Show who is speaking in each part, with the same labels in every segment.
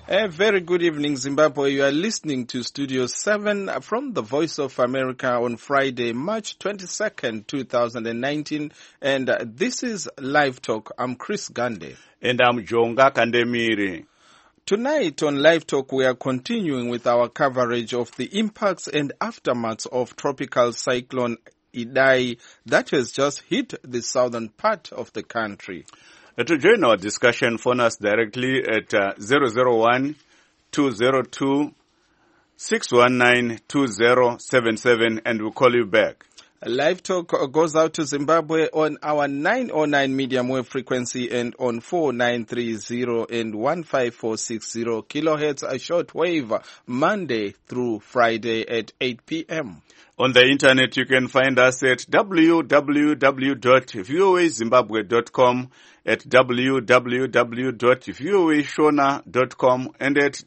Speaker 1: A very good evening, Zimbabwe. You are listening to Studio 7 from the Voice of America on Friday, March 22nd, 2019. And this is Live Talk. I'm Chris Gande.
Speaker 2: And I'm Jonga Kandemiri.
Speaker 1: Tonight on Live Talk, we are continuing with our coverage of the impacts and aftermaths of tropical cyclone Idai that has just hit the southern part of the country.
Speaker 2: To join our discussion, phone us directly at 001-202-619-2077 and we'll call you back.
Speaker 1: Live Talk goes out to Zimbabwe on our 909 medium wave frequency and on 4930 and 15460 kilohertz, a short wave, Monday through Friday at 8 p.m.
Speaker 2: On the internet, you can find us at www.voazimbabwe.com, at www.voashona.com, and at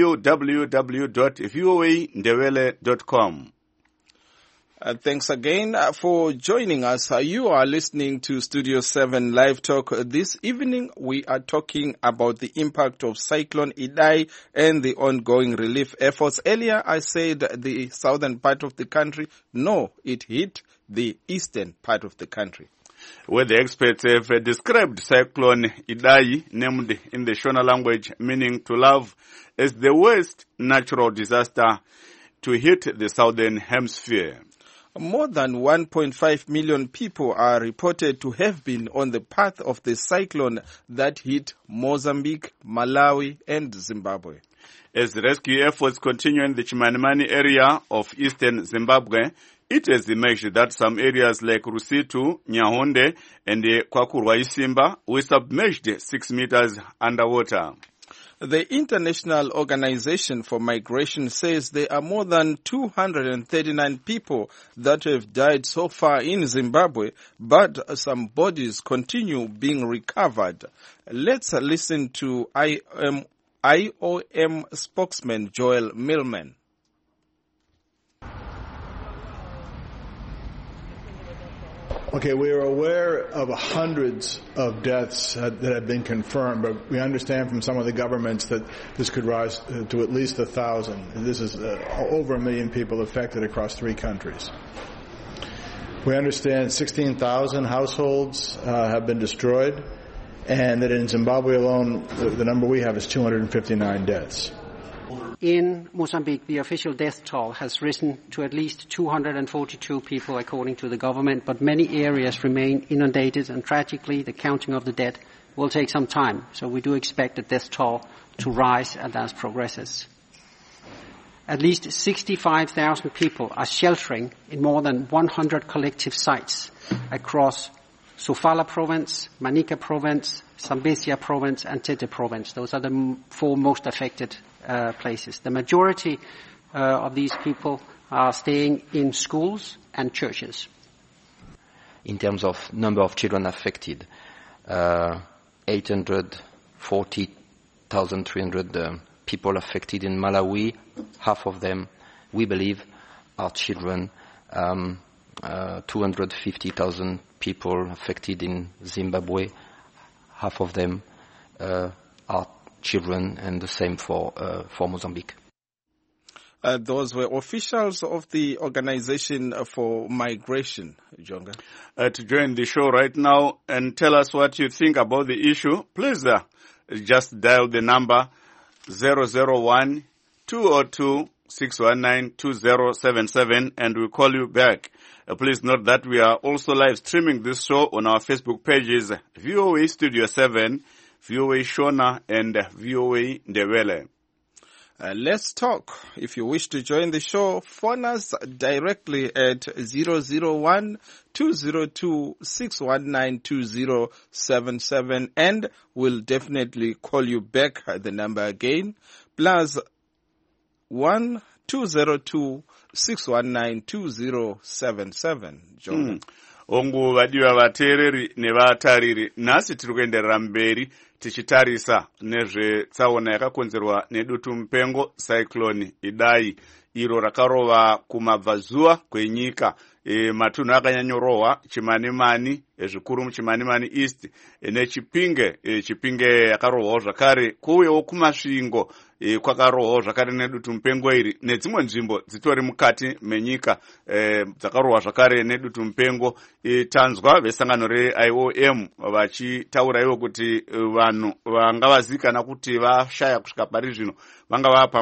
Speaker 2: www.voandewele.com.
Speaker 1: Thanks again for joining us. You are listening to Studio 7 Live Talk. This evening we are talking about the impact of Cyclone Idai and the ongoing relief efforts. Earlier I said the southern part of the country. No, it hit the eastern part of the country.
Speaker 2: Where the experts have described Cyclone Idai, named in the Shona language meaning to love, as the worst natural disaster to hit the southern hemisphere.
Speaker 1: More than 1.5 million people are reported to have been on the path of the cyclone that hit Mozambique, Malawi, and Zimbabwe.
Speaker 2: As rescue efforts continue in the Chimanimani area of eastern Zimbabwe, it has emerged that some areas like Rusitu, Nyahonde, and Kwakurwa Isimba were submerged 6 meters underwater.
Speaker 1: The International Organization for Migration says there are more than 239 people that have died so far in Zimbabwe, but some bodies continue being recovered. Let's listen to IOM spokesman Joel Millman.
Speaker 3: Okay, we are aware of hundreds of deaths that have been confirmed, but we understand from some of the governments that this could rise to at least 1,000. This is over 1 million people affected across 3 countries. We understand 16,000 households have been destroyed, and that in Zimbabwe alone, the number we have is 259 deaths.
Speaker 4: In Mozambique, the official death toll has risen to at least 242 people, according to the government, but many areas remain inundated, and tragically, the counting of the dead will take some time. So we do expect the death toll to rise as that progresses. At least 65,000 people are sheltering in more than 100 collective sites across Sofala province, Manica province, Zambezia province, and Tete province. Those are the 4 most affected places. The majority of these people are staying in schools and churches.
Speaker 5: In terms of number of children affected, 840,300 people affected in Malawi. Half of them, we believe, are children. 250,000 people affected in Zimbabwe. Half of them are children, and the same for Mozambique.
Speaker 1: Those were officials of the Organization for Migration, Jonga.
Speaker 2: To join the show right now and tell us what you think about the issue, please just dial the number 001-202-619-2077 and we'll call you back. Please note that we are also live streaming this show on our Facebook pages, VOA Studio 7, VOA Shona, and VOA Ndewele.
Speaker 1: Let's talk. If you wish to join the show, phone us directly at 001-202-619-2077 and we'll definitely call you back. The number again, +1 202-619-2077. John.
Speaker 2: Ongu vadiwa vateereri nevatariri, nhasi tiri kuenderera mberi tichitarisa nezvetsaona yakakonzerwa nedutu mupengo Cyclone Idai, iro rakarova kumabvazuva kwenyika. Matunhu akanyanyorohwa Chimanimani, zvikuru muChimanimani East, nechipinge, chipinge yakarohwawo zvakare, kuuyewo kumasvingo kwakarohwa zvakare nedutu mupengo iri nedzimwe nzvimbo dzitori mukati menyika dzakarohwa zvakare nedutu mupengo. Tanzwa vesangano reIOM vachitaura ivo kuti vanhu vanga vazivikanwa kuti vashaya kusvika pari zvino vanga vapa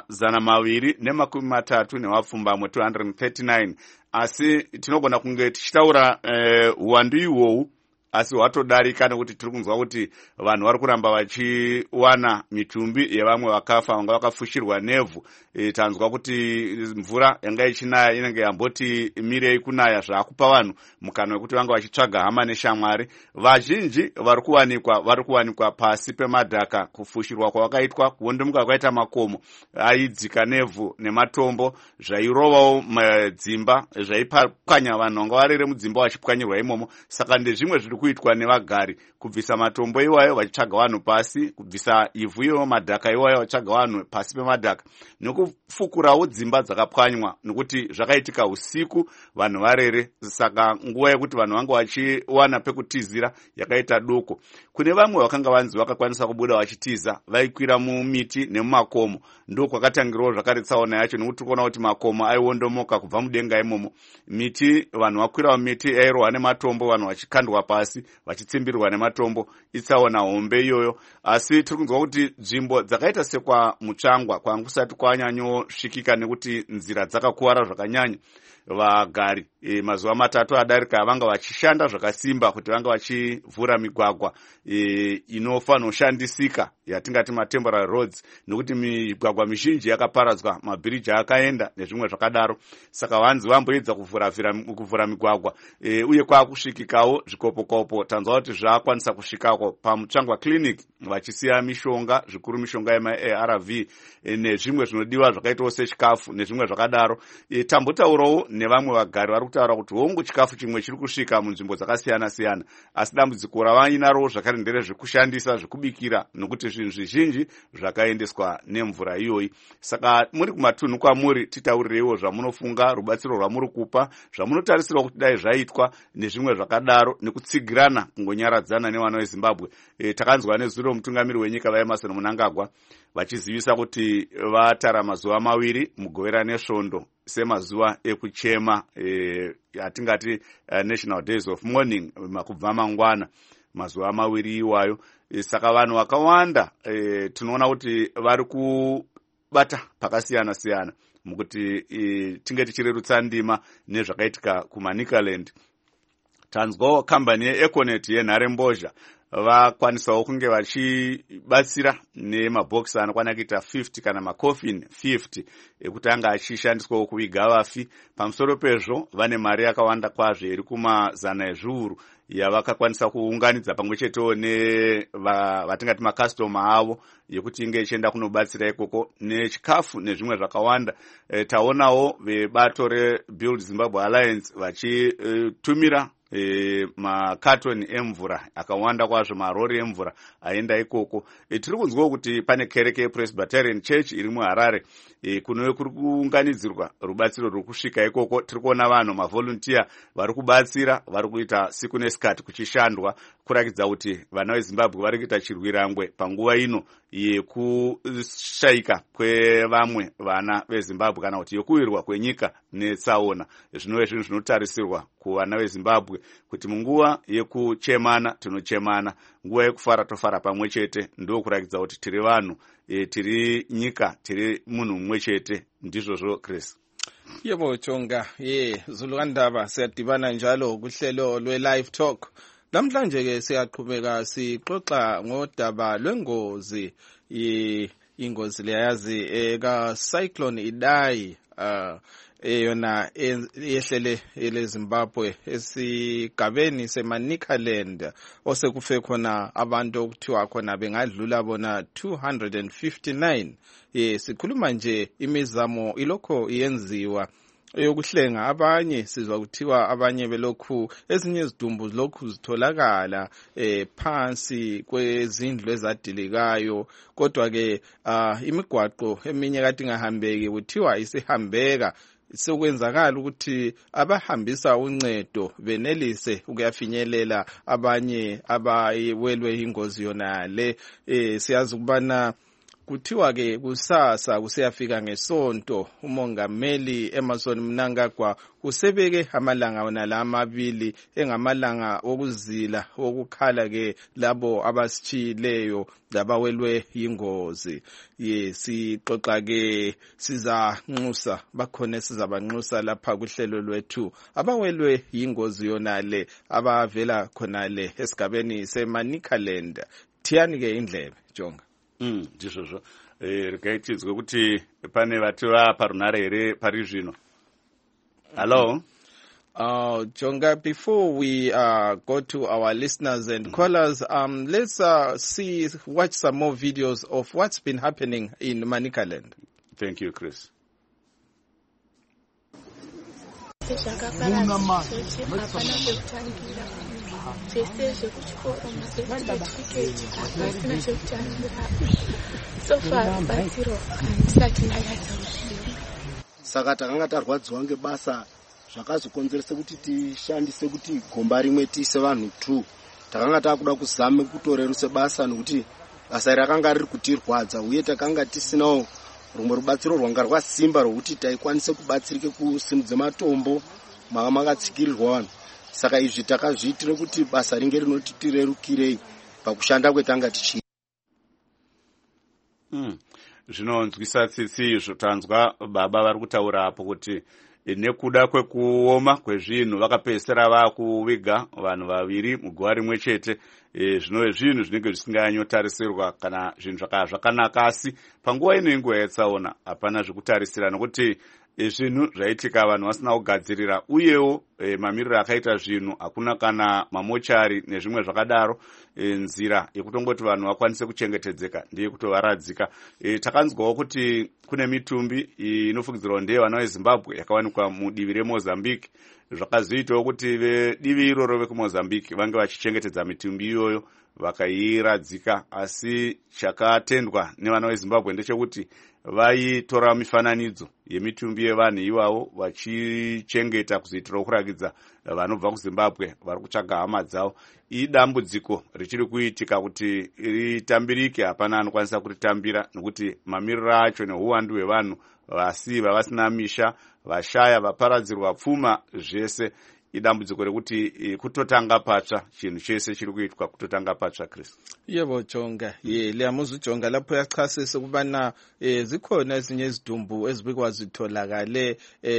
Speaker 2: 230 nevapfumbamwe 239, asi tinogona kunge tichitaura uwandu ihwohwu asi hwatodarika nekuti tiri kunzwa kuti vanhu vari kuramba vachiwana mitumbi yevamwe vakafa vanga vakafushirwa nevhu. Tanzwa kuti mvura yanga ichinaya inenge yamboti mirei kunaya zvaakupa vanhu mukana wekuti vanga vachitsvaga hama neshamwari. Vazhinji vari kuwanikwa pasi pemadhaka. Kufushirwa kwavakaitwa kuwondomuka kwakaita makomo aidzika nevhu nematombo zvairovawo dzimba zvaipwanya vanhu vanga varere mudzimba vachipwanyirwa imomo. Saka ndezvimwe zviri kuitwa nevagari kubvisa matombo iwayo vachitsvaga vanhu pasi, kubvisa ivhu iwayo madhaka iwayo vachitsvaga vanhu pasi pemadhaka, nekufukurawo dzimba dzakapwanywa nekuti zvakaitika usiku vanhu varere. Saka nguva yekuti vanhu vanga vachiwana pekutizira yakaita doko. Kune vamwe vakanga vanzi vakakwanisa kubuda vachitiza vaikwira mumiti nemumakomo, ndo kwakatangirawo zvakare tsaona yacho nekuti tikuona kuti makomo aiwondomoka kubva mudenga imomo. Miti vanhu vakwira mumiti yairohwa nematombo, vanhu vachikandwa pasi vachitsimbirwa nematombo. Itsaona hombe iyoyo. Asi tiri kunzwa kuti nzvimbo dzakaita sekwa Mutsvangwa kwankusati kwanyanyosvikika nekuti nzira dzakakuwara zvakanyanya. Vagari mazuva 3 adarika vanga vachishanda zvakasimba kuti vanga vachivhura migwagwa inofanoshandisika yatingati matemporary roads, nekuti migwagwa mizhinji yakaparadzwa, mabhiriji akaenda nezvimwe zvakadaro. Saka vanzi vamboedza kuvhura migwagwa uye kwakusvikikawo zvikopokopo. Tanzwa kuti zvakwanisa kusvikako paMutsvangwa clinic vachisiya mishonga, zvikuru mishonga yema-ARV nezvimwe zvinodiwa zvakaitawo sechikafu nezvimwe zvakadaro. Tambotaurawo nevamwe vagari vari kutaura kuti hongu chikafu chimwe chiri kusvika munzvimbo dzakasiyana siyana, asi dambudziko ravainarowo zvakare nderezvekushandisa zvekubikira, nokuti zvinhu zvizhinji zvakaendeswa nemvura iyoyi. Saka muri kumatunhu kwamuri titaurireiwo zvamunofunga, rubatsiro rwamuri kupa, zvamunotarisirwa kuti dai zvaitwa nezvimwe zvakadaro, nekutsigirana kungonyaradzana nevana veZimbabwe. Takanzwa nezuro mutungamiri wenyika vaEmmerson Mnangagwa vachizivisa kuti vatara mazuva 2 mugovera nesvondo semazuva ekuchema atingati National Days of Mourning kubva mangwana, mazuva 2 iwayo. Saka vanhu vakawanda tinoona kuti vari kubata pakasiyana siyana mukuti tinge tichirerutsa ndima nezvakaitika kuManicaland. Tanzwawo kambani yeEconet yenharembozha vakwanisawo kunge vachibatsira nemabhokisi anokwana kuita 50 kana makofini 50 ekuti anga achishandiswawo kuviga vafi. Pamusoro pezvo vane mari yakawanda kwazvo iri kuma100 ezviuru yavakakwanisa kuunganidza pamwe chetewo nevatingati makastoma avo yekuti inge ichienda kunobatsira ikoko nechikafu nezvimwe zvakawanda. Taonawo vebato reBuild Zimbabwe Alliance vachitumira makatoni emvura akawanda kwazvo, marori emvura aenda ikoko. Tiri kunzwawo kuti pane kereke yePresbyterian Church iri muHarare kuno kuri kuunganidzirwa rubatsiro ruri kusvika ikoko. Tiri kuona vanhu mavolunteer vari kubatsira, vari kuita siku nesikati kuchishandwa kurakidza kuti vana veZimbabwe vari kuita chirwirangwe panguva ino yekushaika kwevamwe vana veZimbabwe kana kuti yekuwirwa kwenyika netsaona. Zvinova zvinhu zvinotarisirwa kuvana veZimbabwe kuti munguva yekuchemana tinochemana, nguva yekufara tofara pamwe chete. Ndo kurakidza kuti tiri vanhu, tiri nyika, tiri munhu mumwe chete. Ndizvozvo Chris.
Speaker 1: Yebo Chonga, Zuluandaba siyadibana njalo kuhlelo lwe-Live Talk. Namhlanje ke siyaqhubeka sixoxa ngodaba lwengozi, ingozi leyazi eka Cyclone Idai eyona yehlele eleZimbabwe esigabeni seManicaland osekufe khona abantu okuthiwa khona bengadlula bona 259. Sikhuluma nje imizamo ilokho iyenziwa eyokuhlenga abanye. Sizwa kuthiwa abanye belokhu ezinye izidumbu lokhu zitholakala phansi kwezindlu ezadilikayo, kodwa ke imigwaqo eminye kade ingahambeki kuthiwa isihambeka. Sokwenzakala ukuthi abahambisa uncedo benelise ukuyafinyelela abanye abawelwe ingozi yona le. Siyazi ukubana kuthiwa ke kusasa kusiyafika ngesonto umongameli Emmerson Mnangagwa usebeke amalanga wona la amabili engamalanga okuzila okukhala ke labo abasitshileyo labawelwe yingozi. Sixoxa ke sizanxusa bakhona sizabanxusa lapha kuhlelo lwethu abawelwe yingozi yonale abavela khonale esigabeni seManicaland. Thiyani ke indlebe Jonga.
Speaker 2: Ndizvo rikaitizwe kuti pane vativa parunare here pari zvino. Hello.
Speaker 1: Jonga, before we go to our listeners and callers, let's watch some more videos of what's been happening in Manicaland.
Speaker 2: Thank you, Chris.
Speaker 6: Saka takanga tarwadziwa ngebasa zvakazokonzeresa kuti tishandise kuti gomba rimwe tiise vanhu 2. Takanga takuda kuzama kutoreruse basa nokuti basa rakanga riri kutirwadza uye takanga tisinawo rumwe rubatsiro rwanga rwasimba rwokuti taikwanise kubatsirike kusimudza matombo makatsikirirwa vanhu. Saka izvi takazviitira kuti basa ringe rinoti tirerukirei pakushanda kwetanga tichi.
Speaker 2: Zvinonzwisa tsitsi zvotanzwa baba vari kutaura apo kuti nekuda kwekuoma kwezvinhu vakapedzisira vakuviga vanhu vaviri muguva rimwe chete. Zvinove zvinhu zvinenge zvisinganyotarisirwa kana zvinhu zvakanaka, asi panguva ino inguva yatsaona hapana zvekutarisira nokuti zvinhu zvaitika vanhu vasina kugadzirira, uyewo mamiriro akaita zvinhu hakuna kana mamochari nezvimwe zvakadaro. Nzira yekutongoti vanhu vakwanise kuchengetedzeka ndiye kutovaradzika. Takanzwawo kuti kune mitumbi inofukidzirwa ndeyevana veZimbabwe yakawanikwa mudivi reMozambique. Zvakazoitawo kuti divi iroro vekuMozambique vange vachichengetedza mitumbi iyoyo vakairadzika, asi chakatendwa nevana veZimbabwe ndechekuti vaitora mifananidzo yemitumbi yevanhu ivavo vachichengeta kuzoitira kurakidza vanobva kuZimbabwe vari kutsvaga hama dzavo. Idambudziko richiri kuitika kuti ritambirike, hapana anokwanisa kuritambira nokuti mamiriro acho neuwandu hwevanhu vasiva vasina misha, vashaya, vaparadzirwa pfuma, zvese idambudziko rekuti kutotanga patsva, chinhu chese chiri kuitwa kutotanga patsva. Chris.
Speaker 1: Yebo Jonga, liyamuzujonga lapho yachasisa kubana zikhona ezinye izidumbu ezibikwa zitholakale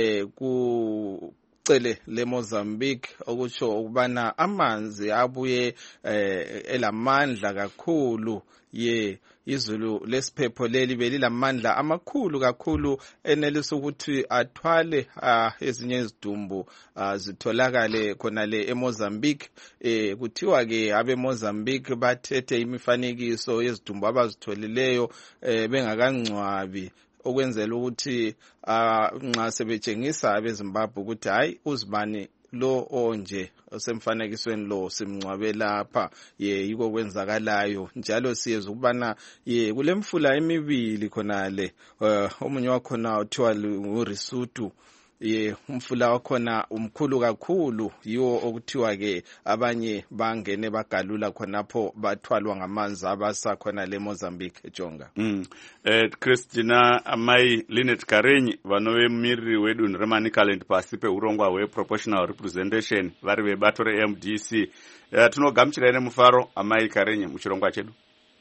Speaker 1: ku cele leMozambique okutsho ukubana amanzi abuye elamandla kakhulu. Izulu lesiphepho leli belilamandla amakhulu kakhulu enelisa ukuthi athwale ezinye izidumbu zitholakale khonale eMozambique. Kuthiwa ke abeMozambique bathethe imifanekiso yezidumbu abazitholileyo bengakangcwabi, okwenzela ukuthi nxa sebetshengisa abeZimbabwe ukuthi hayi uzibani lo onje osemfanekisweni lo simncwabe lapha, yiko kwenzakalayo. Njalo siyeza ukubana kulemfula emibili khonale, omunye wakhona uthiwa nguRisutu. Umfula wakhona umkhulu kakhulu, yiwo okuthiwa ke abanye bangene bagalula khonapho bathwalwa ngamanzi abasakhona leMozambique. Jonga.
Speaker 2: Christina Amai Linet Karenyi vanove mumiriri wedunhu reManicaland pasi peurongwa hweproportional representation vari vebato reMDC. Tinogamuchira nemufaro Amai Karenyi muchirongwa chedu.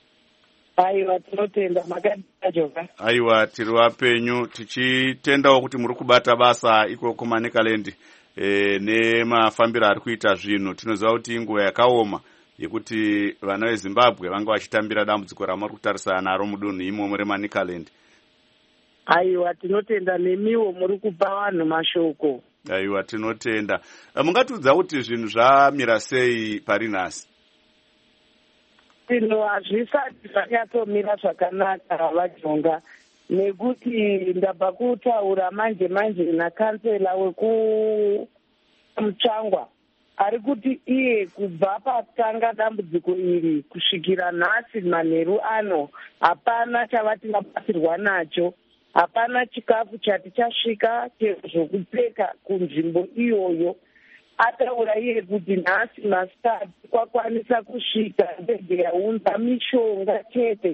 Speaker 7: Aiwa, tinotenda makadira Jonga.
Speaker 2: Aiwa, tiri vapenyu tichitendawo kuti muri kubata basa iko kuManicaland nemafambiro ari kuita zvinhu. Tinoziva kuti inguva yakaoma yekuti vana veZimbabwe vanga vachitambira dambudziko ramari kutarisana naro mudunhu imomo reManicaland.
Speaker 7: Aiwa, tinotenda nemiwo muri kupa vanhu mashoko.
Speaker 2: Aiwa, tinotenda. Mungatiudza kuti zvinhu zvamira sei pari nhasi?
Speaker 7: Zvinhu hazvisati zvanyattomira zvakanaka vaJonga, nekuti ndabva kutaura manje nakansela wekuMutsvangwa ari kuti iye kubva patanga dambudziko iri kusvikira nhasi manheru ano hapana chavati vabatsirwa nacho, hapana chikafu chati chasvika chezvokupfeka kunzvimbo iyoyo. Ataura iye kuti nhasi masikati kwakwanisa kusvika ndege yaunza mishonga chete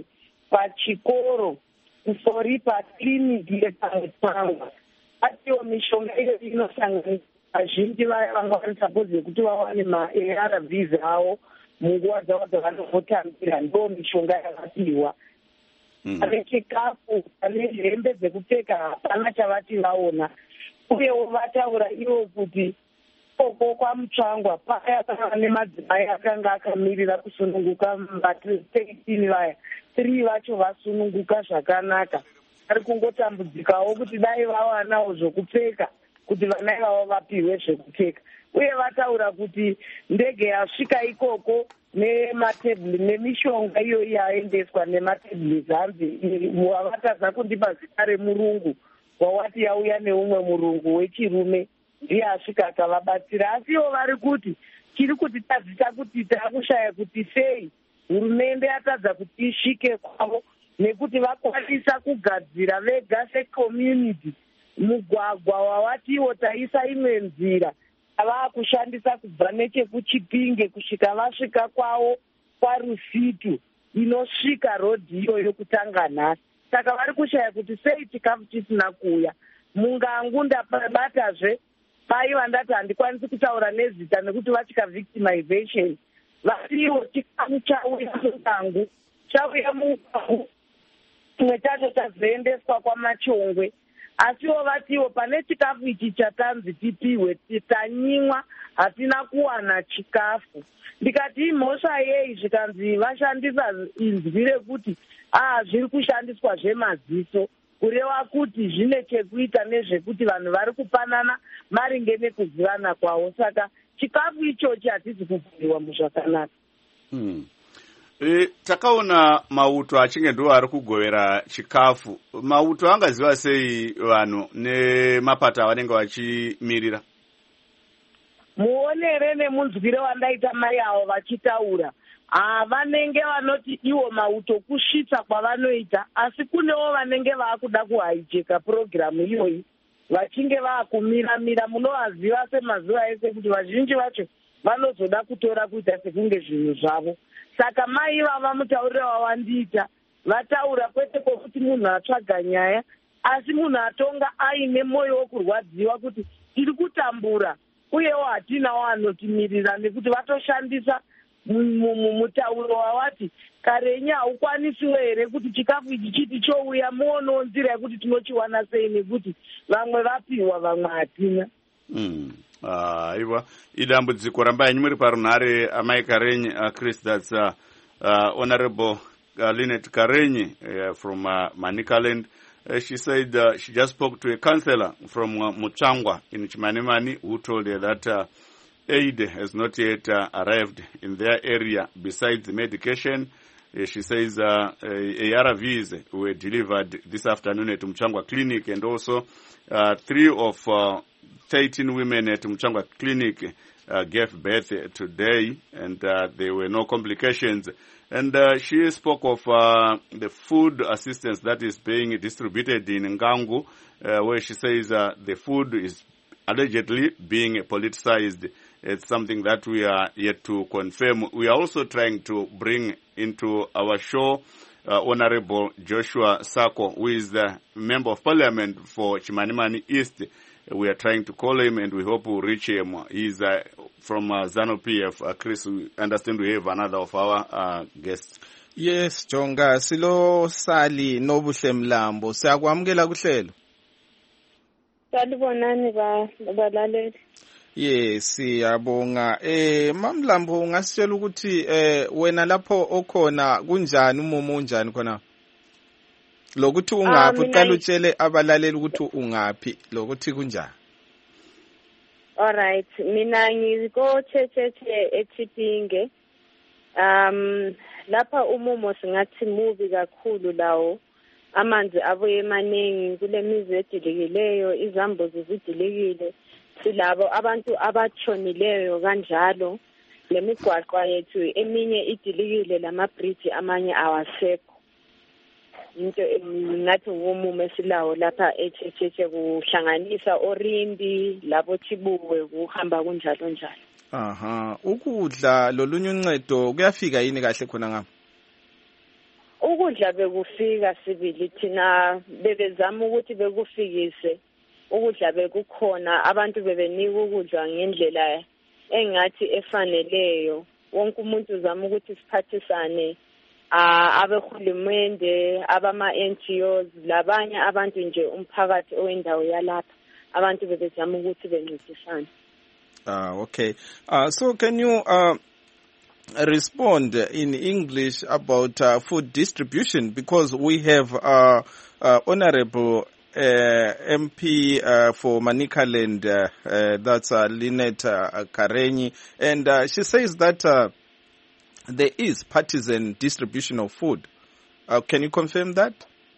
Speaker 7: pachikoro, kusori pakiriniki yepaMutsangwa. Atiwo mishonga iyo inosanganiswa vazhinji vaya vanga vari sapodzi yekuti vawane ma-ARVs avo munguva dzavo dzavanombotambira, ndo mishonga yavapiwa. Pane chikafu, pane hembe dzekupfeka, hapana chavati vaona. Uyewo vataura ivo kuti koko kwaMutsvangwa paya pava nemadzimai akanga akamirira kusununguka va13 vaya, 3 vacho vasununguka zvakanaka. Vari kungotambudzikawo kuti dai vawanawo zvokupfeka kuti vana ivavo vapiwe zvekupfeka. Uye vataura kuti ndege yasvika ikoko nemishonga iyo yaendeswa nematebhlethi hanzi wavatadza kundipa zita remurungu wawati yauya neumwe murungu wechirume ndiye asvika akavabatsira. Asiwo vari kuti chiri kuti tadzisa kuti taakushaya kuti sei hurumende yatadza kuti isvike kwavo, nekuti vakwanisa kugadzira vega secommunity mugwagwa wawatiwo taisa imwe nzira avakushandisa kubva nechekuChipinge kusvika vasvika kwavo kwaRusitu inosvika rodhi iyoyo kutanga nhasi. Saka vari kushaya kuti sei chikafu chisina kuuya. Mungangu ndabatazve pai vandati handikwanisi kutaura nezita nekuti vachika victimization. Vatiwo chikafu chauya mungangu, chauya mungangu, chimwe chacho chazoendeswa kwaMachongwe. Asiwo vatiwo pane chikafu ichi chatanzi tipiwe tanyimwa, hatina kuwana chikafu. Ndikati imhosva yei zvikanzi vashandisa inzwi rekuti zviri kushandiswa zvemaziso, kureva kuti zvine chekuita nezvekuti vanhu vari kupanana maringe nekuzivana kwavo. Saka chikafu ichochi hatizi kubhuyiwa muzvakanaka.
Speaker 2: Takaona mauto achinge ndo ari kugovera chikafu. Mauto angaziva sei vanhu nemapata avanenge vachimirira?
Speaker 7: Muonere nemunzwire wandaita mai avo vachitaura, vanenge vanoti iwo mauto kusvitsa kwavanoita, asi kunewo vanenge vaakuda kuhaijeka purogiramu iyoyi vachinge vaakumira-mira. Munovaziva semazuva ese kuti vazhinji vacho vanozoda kutora kuita sekunge zvinhu zvavo. Saka mai vava mutauriro wawandiita vataura kwete kwokuti munhu atsvaga nyaya, asi munhu atonga aine mwoyo wokurwadziwa kuti tiri kutambura uyewo hatinawo anotimirira, nekuti vatoshandisa mutauro wawati karenyi haukwanisiwo here kuti chikafu ichi chiti chouya, muonewo nzira yekuti tinochiwana sei, nekuti vamwe vapiwa vamwe hatina.
Speaker 2: Iwa idambudziko rambai muri parunhare amai Karenyi Chris, that's Honorable Lynette Karenyi from Manicaland. She said she just spoke to a councillor from Mutsvangwa in Chimanimani who told her that aid has not yet arrived in their area. Besides the medication, she says ARVs were delivered this afternoon at Mutsvangwa Clinic, and also 3 of 13 women at Mutsvangwa Clinic gave birth today, and there were no complications. And she spoke of the food assistance that is being distributed in Ngangu, where she says the food is allegedly being politicized. It's something that we are yet to confirm. We are also trying to bring into our show Honorable Joshua Sako, who is the Member of Parliament for Chimanimani East. We are trying to call him, and we hope we'll reach him. He's from ZANU-PF. Chris, we understand we have another of our guests.
Speaker 1: Yes, Jonga. Silo Sali Nobuhle Mlambo. Siyakwamukela kuhlelo.
Speaker 8: Sanibonani balaleli.
Speaker 1: Yes, siyabonga. Mamlambo ungasitshela ukuthi wena lapho okhona kunjani, umumo unjani khona? Lokuthi ungaphi, uqala utshele abalaleli ukuthi ungaphi, lokuthi kunjani.
Speaker 8: Alright, mina ngiko checheche eChipinge. Lapha umumo singathi mubi kakhulu lawo. Amanzi abuye emaningi kule mizi edilikileyo, izambuzi zidilikile. Silabo abantu abatshonileyo kanjalo. Lemigwaqo yethu eminye idilikile, lama-bridge amanye awasekho. Into ngathi umumo esilawo lapha echecheche kuhlanganisa Orimbi labo Chibuwe kuhamba kunjalo njalo.
Speaker 1: Aha, ukudla lolunye uncedo kuyafika yini kahle khona ngapha?
Speaker 8: ukudla bekufika sibili thina bebezama ukuthi bekufikise ukudla bekukhona abantu bebenika ukudla ngendlela engathi efaneleyo wonke umuntu uzama ukuthi siphathisane abehulumende abama-NGOs labanye abantu nje umphakathi owendawo yalapha abantu bebezama ukuthi bencedisane.
Speaker 1: Okay. So can you respond in English about food distribution, because we have Honorable MP for Manicaland, that's Lynette Karenyi, and she says that there is partisan distribution of food. Can you confirm that?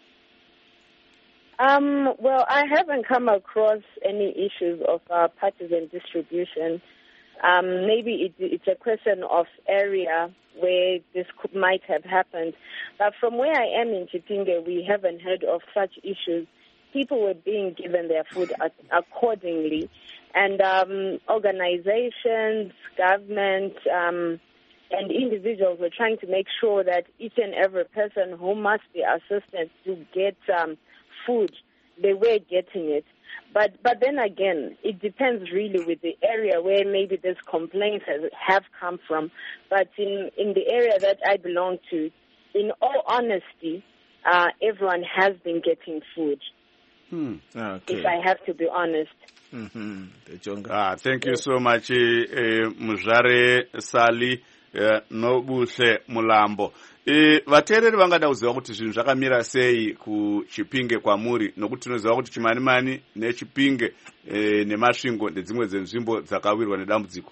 Speaker 8: Well, I haven't come across any issues of partisan distribution. Maybe it's a question of area where this might have happened. But from where I am in Chipinge, we haven't heard of such issues. People were being given their food accordingly. And organizations, government, and individuals were trying to make sure that each and every person who must be assisted to get food, they were getting it. But then again, it depends really with the area where maybe these complaints have come from. But in the area that I belong to, in all honesty, everyone has been getting food.
Speaker 1: Okay.
Speaker 8: If I have to be honest.
Speaker 2: Thank you so much, Muzare Sali Nobuhle Mulambo. Vateereri vangada kuziva kuti zvinhu zvakamira sei kuChipinge kwamuri, nokuti tinoziva kuti Chimanimani neChipinge neMasvingo nedzimwe dzenzvimbo dzakawirwa nedambudziko.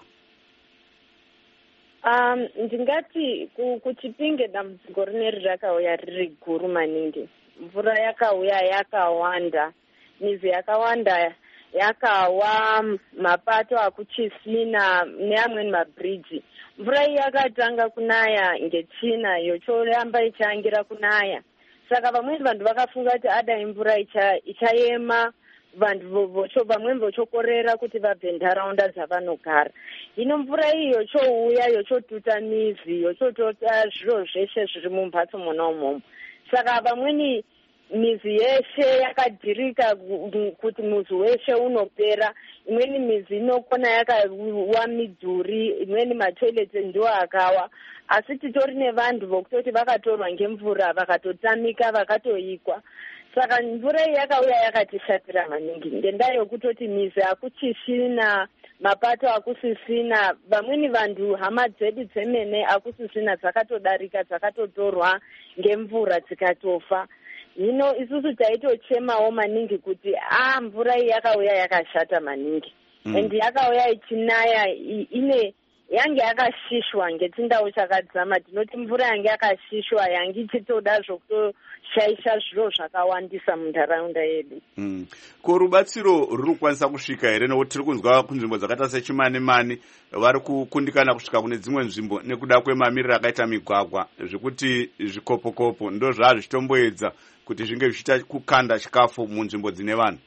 Speaker 8: Ndingati kuChipinge dambudziko rineri rakauya riri guru maningi. Mvura yakauya yakawanda, mizi yakawanda yakawa, mapato akuchisina neamweni mabridge. Mvura iyi yakatanga kunaya ngetsvina yochoramba ichiangira kunaya. Saka vamweni vanhu vakafunga kuti adai mvura ichayema, vanhu vamweni vochokorera kuti vabve ntaraunda dzavanogara. Hino mvura iyi yochouya yochotuta mizi, yochotota zviro zveshe zviri mumbatso mona umomo. Saka vamweni mizi yeshe yakadhirika kuti muzi weshe unopera. Imweni mizi inokona yakawa midhuri, imweni matoileti ndiwo akawa. Asi titori nevanhu vokutoti vakatorwa ngemvura vakatotamika vakatoikwa. Saka mvura iyi yakauya yakatishatira maningi ngendaa yokutoti mizi akuchisina, mapato akusisina, vamweni vanhu hama dzedu dzemene akusisina dzakatodarika dzakatotorwa ngemvura dzikatofa. Hino isusu taitochemawo maningi kuti mvura iyi yakauya yakashata maningi. And yakauya ichinaya yange yakashishwa ngechindau chakadzama. Tinoti mvura yange yakashishwa yange ichitoda zvokutoshaisha zviro zvakawandisa muntaraunda yedu.
Speaker 2: Ko rubatsiro ruri kukwanisa kusvika here, nokuti tiri kunzwa kunzvimbo dzakaita seChimanimani vari kukundikana kusvika kune dzimwe nzvimbo nekuda kwemamiriro akaita migwagwa, zvekuti zvikopo-kopo ndo zvichitomboedza kuti zvinge zvichiita kukanda chikafu munzvimbo dzine vanhu.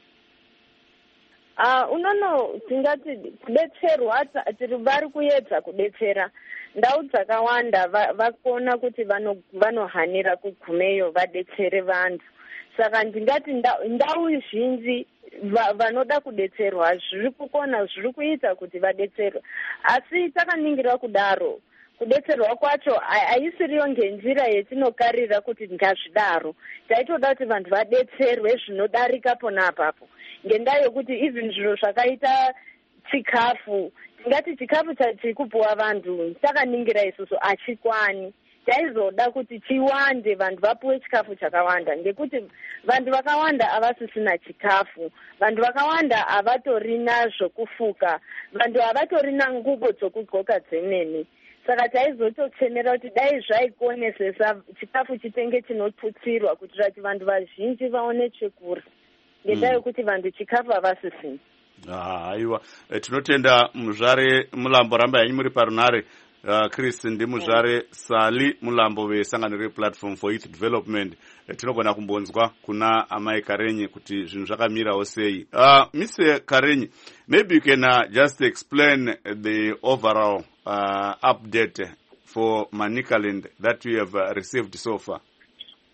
Speaker 8: Unono tingati kudetserwa, vari kuedza kudetsera. Ndau dzakawanda vakuona kuti vanohanira kugumeyo vadetsere vantu. Saka ndingati ndau zhinji vanoda kudetserwa zviri kuita kuti vadetserwe. Asi takaningira kudaro, kudetserwa kwacho haisiriyo ngenjira yetinokarira kuti ngazvidaro. Taitoda kuti vantu vadetserwe zvinodarika pona apapo. Ngendaa yokuti even zviro zvakaita chikafu, tingati chikafu chiri kupuwa vantu takaningira isusu achikwani. Taizoda kuti chiwande, vantu vapuwe chikafu chakawanda, ngekuti vantu vakawanda havasisina chikafu, vantu vakawanda havatorina zvokufuka, vantu havatorina ngubo dzokudxoka dzemene. Saka taizototsemera kuti dai zvaikonesesa chikafu chitenge chinotutsirwa kuitira kuti vantu vazhinji vaone chekurya. Ngendaa yokuti vantu chikafu havasisina.
Speaker 2: Aiwa, tinotenda Muzvare Mulambo, ramba yanyu muri parunare. Chris ndi Muzvare Sali Mulambo vesangano replatform for youth development. Tinogona kumbonzwa kuna amai Karenyi kuti zvinhu zvakamirawo sei. Mr. Karenyi, maybe you can just explain the overall update for Manicaland that we have received so far.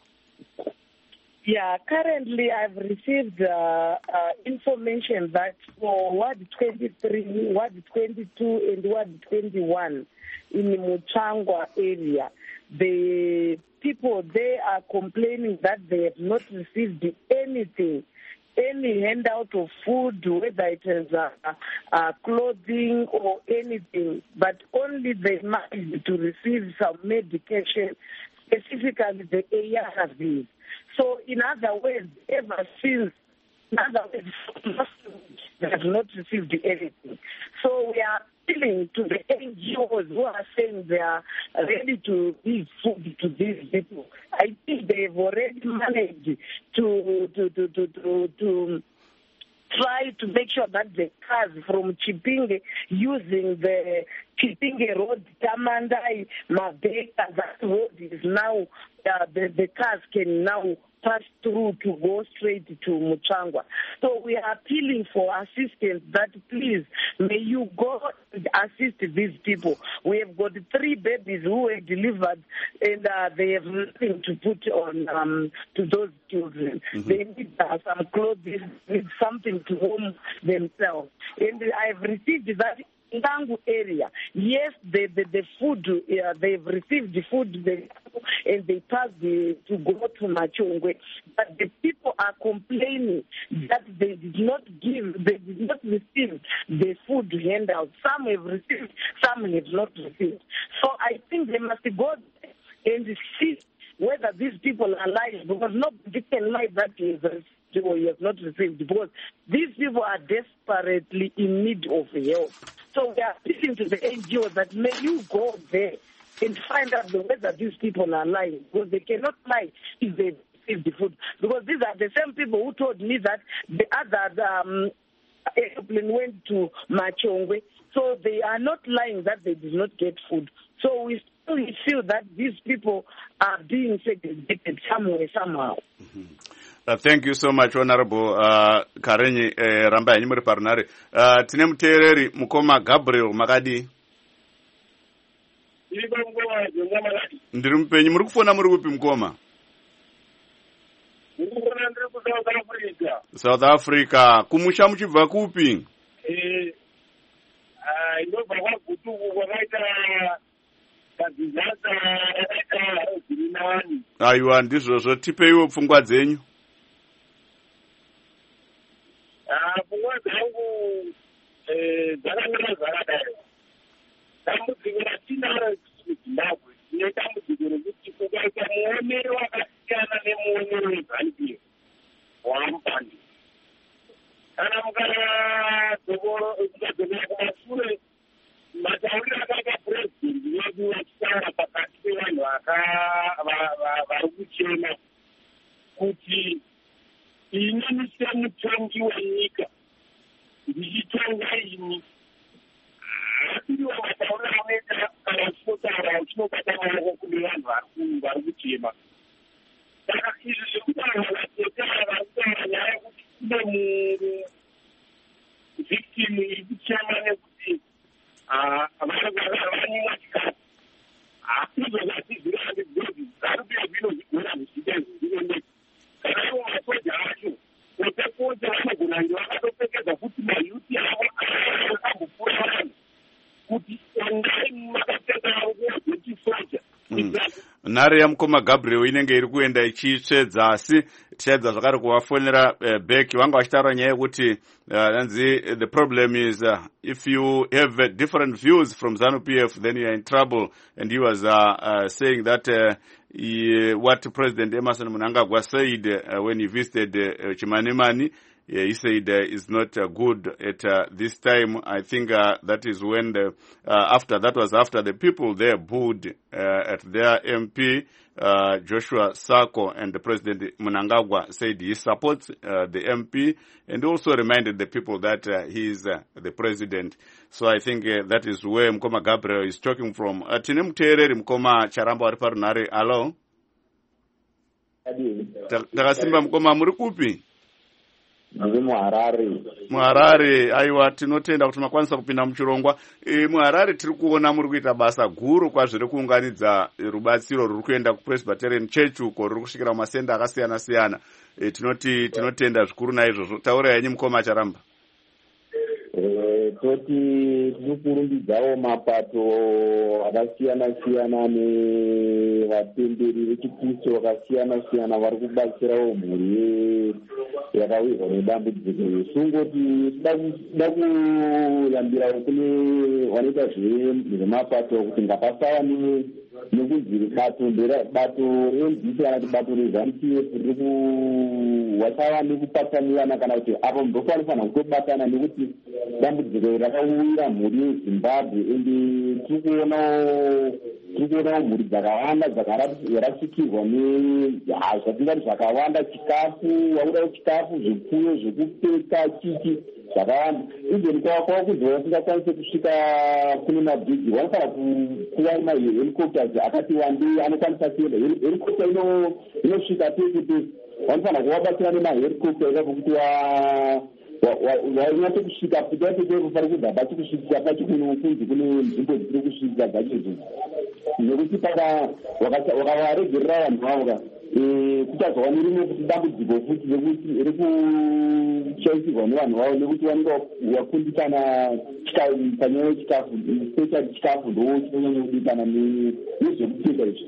Speaker 7: Yeah, currently I've received information that for Ward 23, Ward 22, and Ward 21 in the Muchangwa area, the people there are complaining that they have not received anything, any handout of food, whether it is clothing or anything, but only they managed to receive some medication, specifically the ARVs. So, in other words, ever since, they have not received anything. So we are appealing to the NGOs who are saying they are ready to give food to these people. I think they have already managed to try to make sure that the cars from Chipinge, using the Chipinge Road, Tamandai, Mabeka, that road is now, the cars can now pass through to go straight to Muchangwa. So we are appealing for assistance that please, may you go and assist these people. We have got 3 babies who were delivered and they have nothing to put on to those children. Mm-hmm. They need some clothes, they need something to warm themselves. And I've received that Ngangu area. Yes, the food, they've received the food and they passed to go to Machongwe. But the people are complaining that they did not receive the food handout. Some have received, some have not received. So I think they must go and see whether these people are lying, because nobody can lie that he has not received, because these people are desperately in need of help. So we are appealing to the NGO that may you go there and find out whether these people are lying, because they cannot lie if they receive the food. Because these are the same people who told me that the other airplane went to Machongwe. So they are not lying that they did not get food. So we feel that these people are being segregated somewhere, somehow.
Speaker 2: Mm-hmm. Thank you so much, Honorable Karenyi Rambayi muri parunare. Tine muteereri Mukoma Gabriel Makadi. Ndiri mupenyu, muri kufona muri kupi Mukoma? South Africa. Kumusha muchibva kupi?
Speaker 9: Ndobva kwaGutuku kwakaita kadzizasa rakaita Zirinani.
Speaker 2: Aiwa, ndizvozvo, tipeiwo pfungwa dzenyu.
Speaker 9: Pfungwa dzangu dzakamira zvakadai. Dambudziko ratinaro muZimbabwe tine dambudziko rekuti kukaita muonero wakasiyana nemuonero weZanzibar waMupande. Kana mukadzokera kumashure, matauriro akaita purezidendi wedu achitaura pakati pevanhu vari kuchema kuti inini semutongi wenyika ndichitonga ini, asiriwo matauriro anoita kana uchinotaura uchinobata maoko kune vanhu vari kuchema. Saka izvi zvekuti vanhu vakatotara vari kutaura nyaya yekuti kune victim iri kuchema nekuti vanonyimwa chikafu, hakuzozvatizira ndegodi zvarubiyo zvinozvigona zvichita zviziveneki. Kana ivo masoja acho potepota vanogona ndi vakatopfekedza kuti mayuti avo akambopfuura vanhu kuti ongai makapfeka avo kuwadzetisoja.
Speaker 2: Nhare yaMukoma Gabriel inenge iri kuenda ichitsvedza, asi tichaedza zvakare kuvafonera back. Vanga vachitaura nyaya yekuti the problem is if you have different views from ZANU-PF, then you are in trouble. And he was saying that what President Emmerson Mnangagwa said when he visited Chimanimani, he said is not good at this time. I think that is when after the people there booed at their MP Joshua Sako, and the President Mnangagwa said he supports the MP and also reminded the people that he is the president. So I think that is where Mukoma Gabriel is talking from. Tine muteereri Mukoma Charamba wari parunare. Hello. Takasimba Mukoma, muri kupi? muharare. Aiwa, tinotenda kuti makwanisa kupinda muchirongwa. Muharare tiri kuona muri kuita basa guru kwazvo rekuunganidza rubatsiro ruri kuenda kupresbyterian church uko ruri kusvikira mumasenda akasiyana siyana. Tinotenda zvikuru naizvozvo. Taura yenyu mukoma Charamba.
Speaker 10: Toti tinokurumbidzawo mapato akasiyana siyana nevatenderi vechikristu vakasiyana siyana vari kubatsirawo mhuri yakawirwa nedambudziko. Sungoti tida kurambira kune vanoita zvemapato kuti ngapasava nekunzi bato renziso kana kuti bato rezanupf wasava nekupatanirana kana kuti apo mbofanifana kutobatana nekuti dambudziko rakawira mhuri yeZimbabwe ende tiri kuonawo mhuri dzakawanda dzakarasikirwa nezvatingati zvakawanda, chikafu, waudawo chikafu, zvipfuyo, zvekupfeka, chiki zvakawanda. Izveni kwava kuzova singakwanise kusvika kune mabhigi, vanofana kuva mahelicopters akati wandei anokwanisa kuenda. Helicopter inosvika pekuti vanofana kuvabatsira nemahelicopter ikabvokuti wanyatso kusvika pari kubva pachikusvikisa pachikunzi kune nzvimbo dziri kusvikisa dzacho nekuti wakavaregerera vanhu vavo kuchazova nerimwe kuti dambudziko futi rekuti iri kushaisirwa nevanhu vavo nekuti vanenge vakundikana panyaya yechikafu, especially chikafu ndo chinonyanya kudikana nezvekupfeka izvo.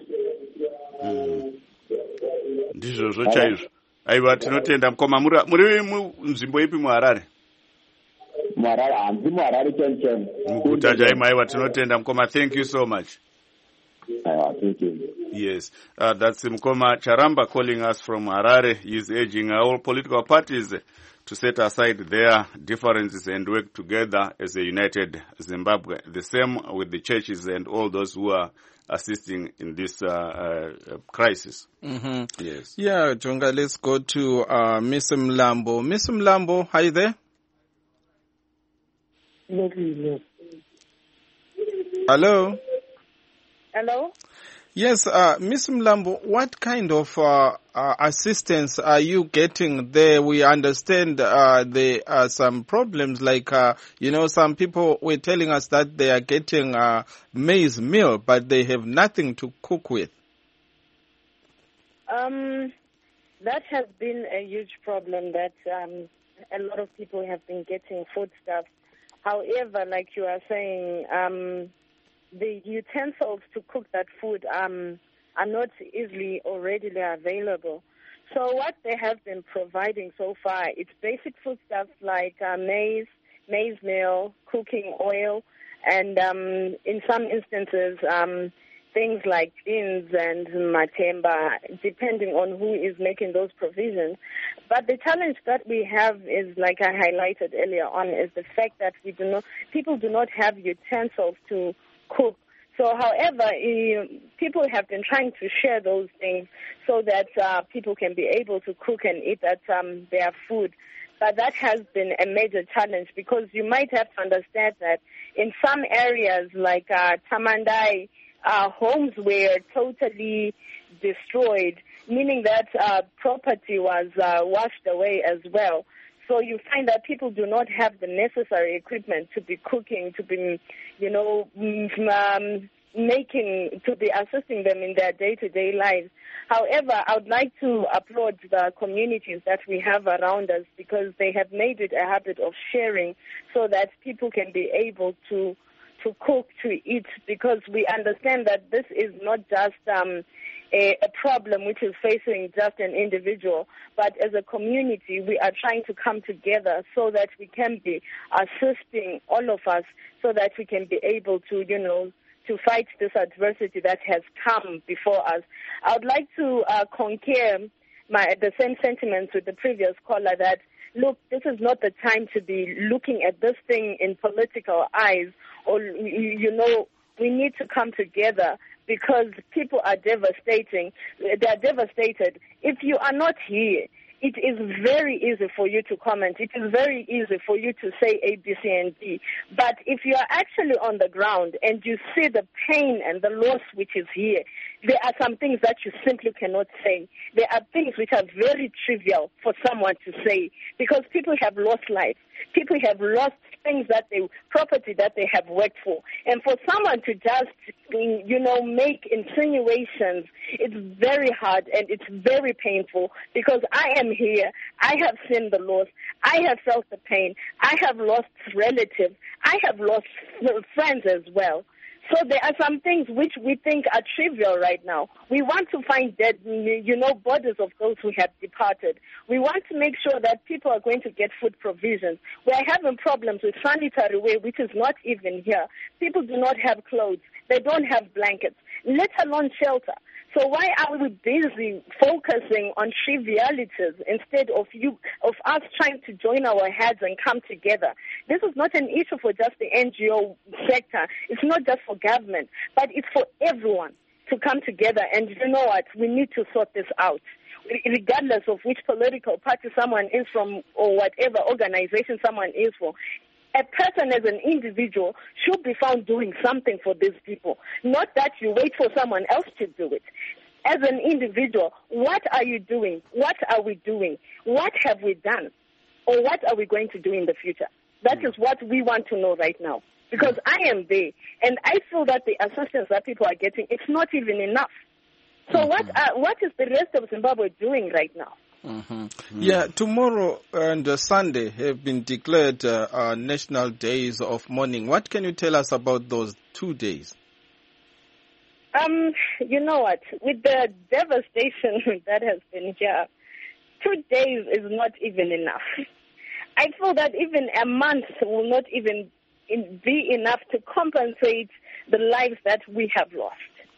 Speaker 2: Ndizvozvo chaizvo. Aiwa, tinotenda mukoma. Muri munzvimbo ipi muHarare?
Speaker 10: Muharare, hanzi Muharare chaimu.
Speaker 2: Muguta chaimu. Aiwa, tinotenda mukoma. Thank you so much.
Speaker 10: Thank you.
Speaker 2: Yes, that's Mukoma Charamba calling us from Harare. He is urging all political parties to set aside their differences and work together as a united Zimbabwe. The same with the churches and all those who are assisting in this crisis.
Speaker 1: Mm-hmm.
Speaker 2: Yes.
Speaker 1: Yeah, Jonga, let's go to Miss Mlambo. Miss Mlambo, are you there? Hello?
Speaker 8: Hello?
Speaker 1: Yes, Miss Mlambo, what kind of assistance are you getting there? We understand there are some problems like, some people were telling us that they are getting maize meal, but they have nothing to cook with.
Speaker 8: That has been a huge problem that a lot of people have been getting foodstuffs. However, like you are saying, the utensils to cook that food are not easily or readily available. So what they have been providing so far, it's basic foodstuffs like maize meal, cooking oil, and in some instances, things like beans and matemba, depending on who is making those provisions. But the challenge that we have is, like I highlighted earlier on, is the fact that people do not have utensils to cook. So, however, people have been trying to share those things so that people can be able to cook and eat their food. But that has been a major challenge because you might have to understand that in some areas like Tamandai, homes were totally destroyed, meaning that property was washed away as well. So you find that people do not have the necessary equipment to be cooking, to be, to be assisting them in their day-to-day lives. However, I would like to applaud the communities that we have around us because they have made it a habit of sharing so that people can be able to cook, to eat, because we understand that this is not just a problem which is facing just an individual, but as a community we are trying to come together so that we can be assisting all of us so that we can be able to, to fight this adversity that has come before us. I would like to concur the same sentiments with the previous caller that, look, this is not the time to be looking at this thing in political eyes or, we need to come together because people are devastating. They are devastated. If you are not here, it is very easy for you to comment. It is very easy for you to say A, B, C, and D. But if you are actually on the ground and you see the pain and the loss which is here,
Speaker 11: there are some things that you simply cannot say. There are things which are very trivial for someone to say because people have lost life. People have lost things property that they have worked for. And for someone to just, make insinuations, it's very hard and it's very painful because I am here. I have seen the loss. I have felt the pain. I have lost relatives. I have lost friends as well. So there are some things which we think are trivial right now. We want to find dead, bodies of those who have departed. We want to make sure that people are going to get food provisions. We are having problems with sanitary ware, which is not even here. People do not have clothes. They don't have blankets, let alone shelter. So why are we busy focusing on trivialities instead of us trying to join our heads and come together? This is not an issue for just the NGO sector. It's not just for government, but it's for everyone to come together. And you know what? We need to sort this out, regardless of which political party someone is from or whatever organization someone is for. A person as an individual should be found doing something for these people, not that you wait for someone else to do it. As an individual, what are you doing? What are we doing? What have we done? Or what are we going to do in the future? That is what we want to know right now. Because I am there, and I feel that the assistance that people are getting, it's not even enough. So what is the rest of Zimbabwe doing right now?
Speaker 1: Yeah, tomorrow and Sunday have been declared national days of mourning. What can you tell us about those 2 days?
Speaker 11: You know what? With the devastation that has been here, 2 days is not even enough. I feel that even a month will not even be enough to compensate the lives that we have lost.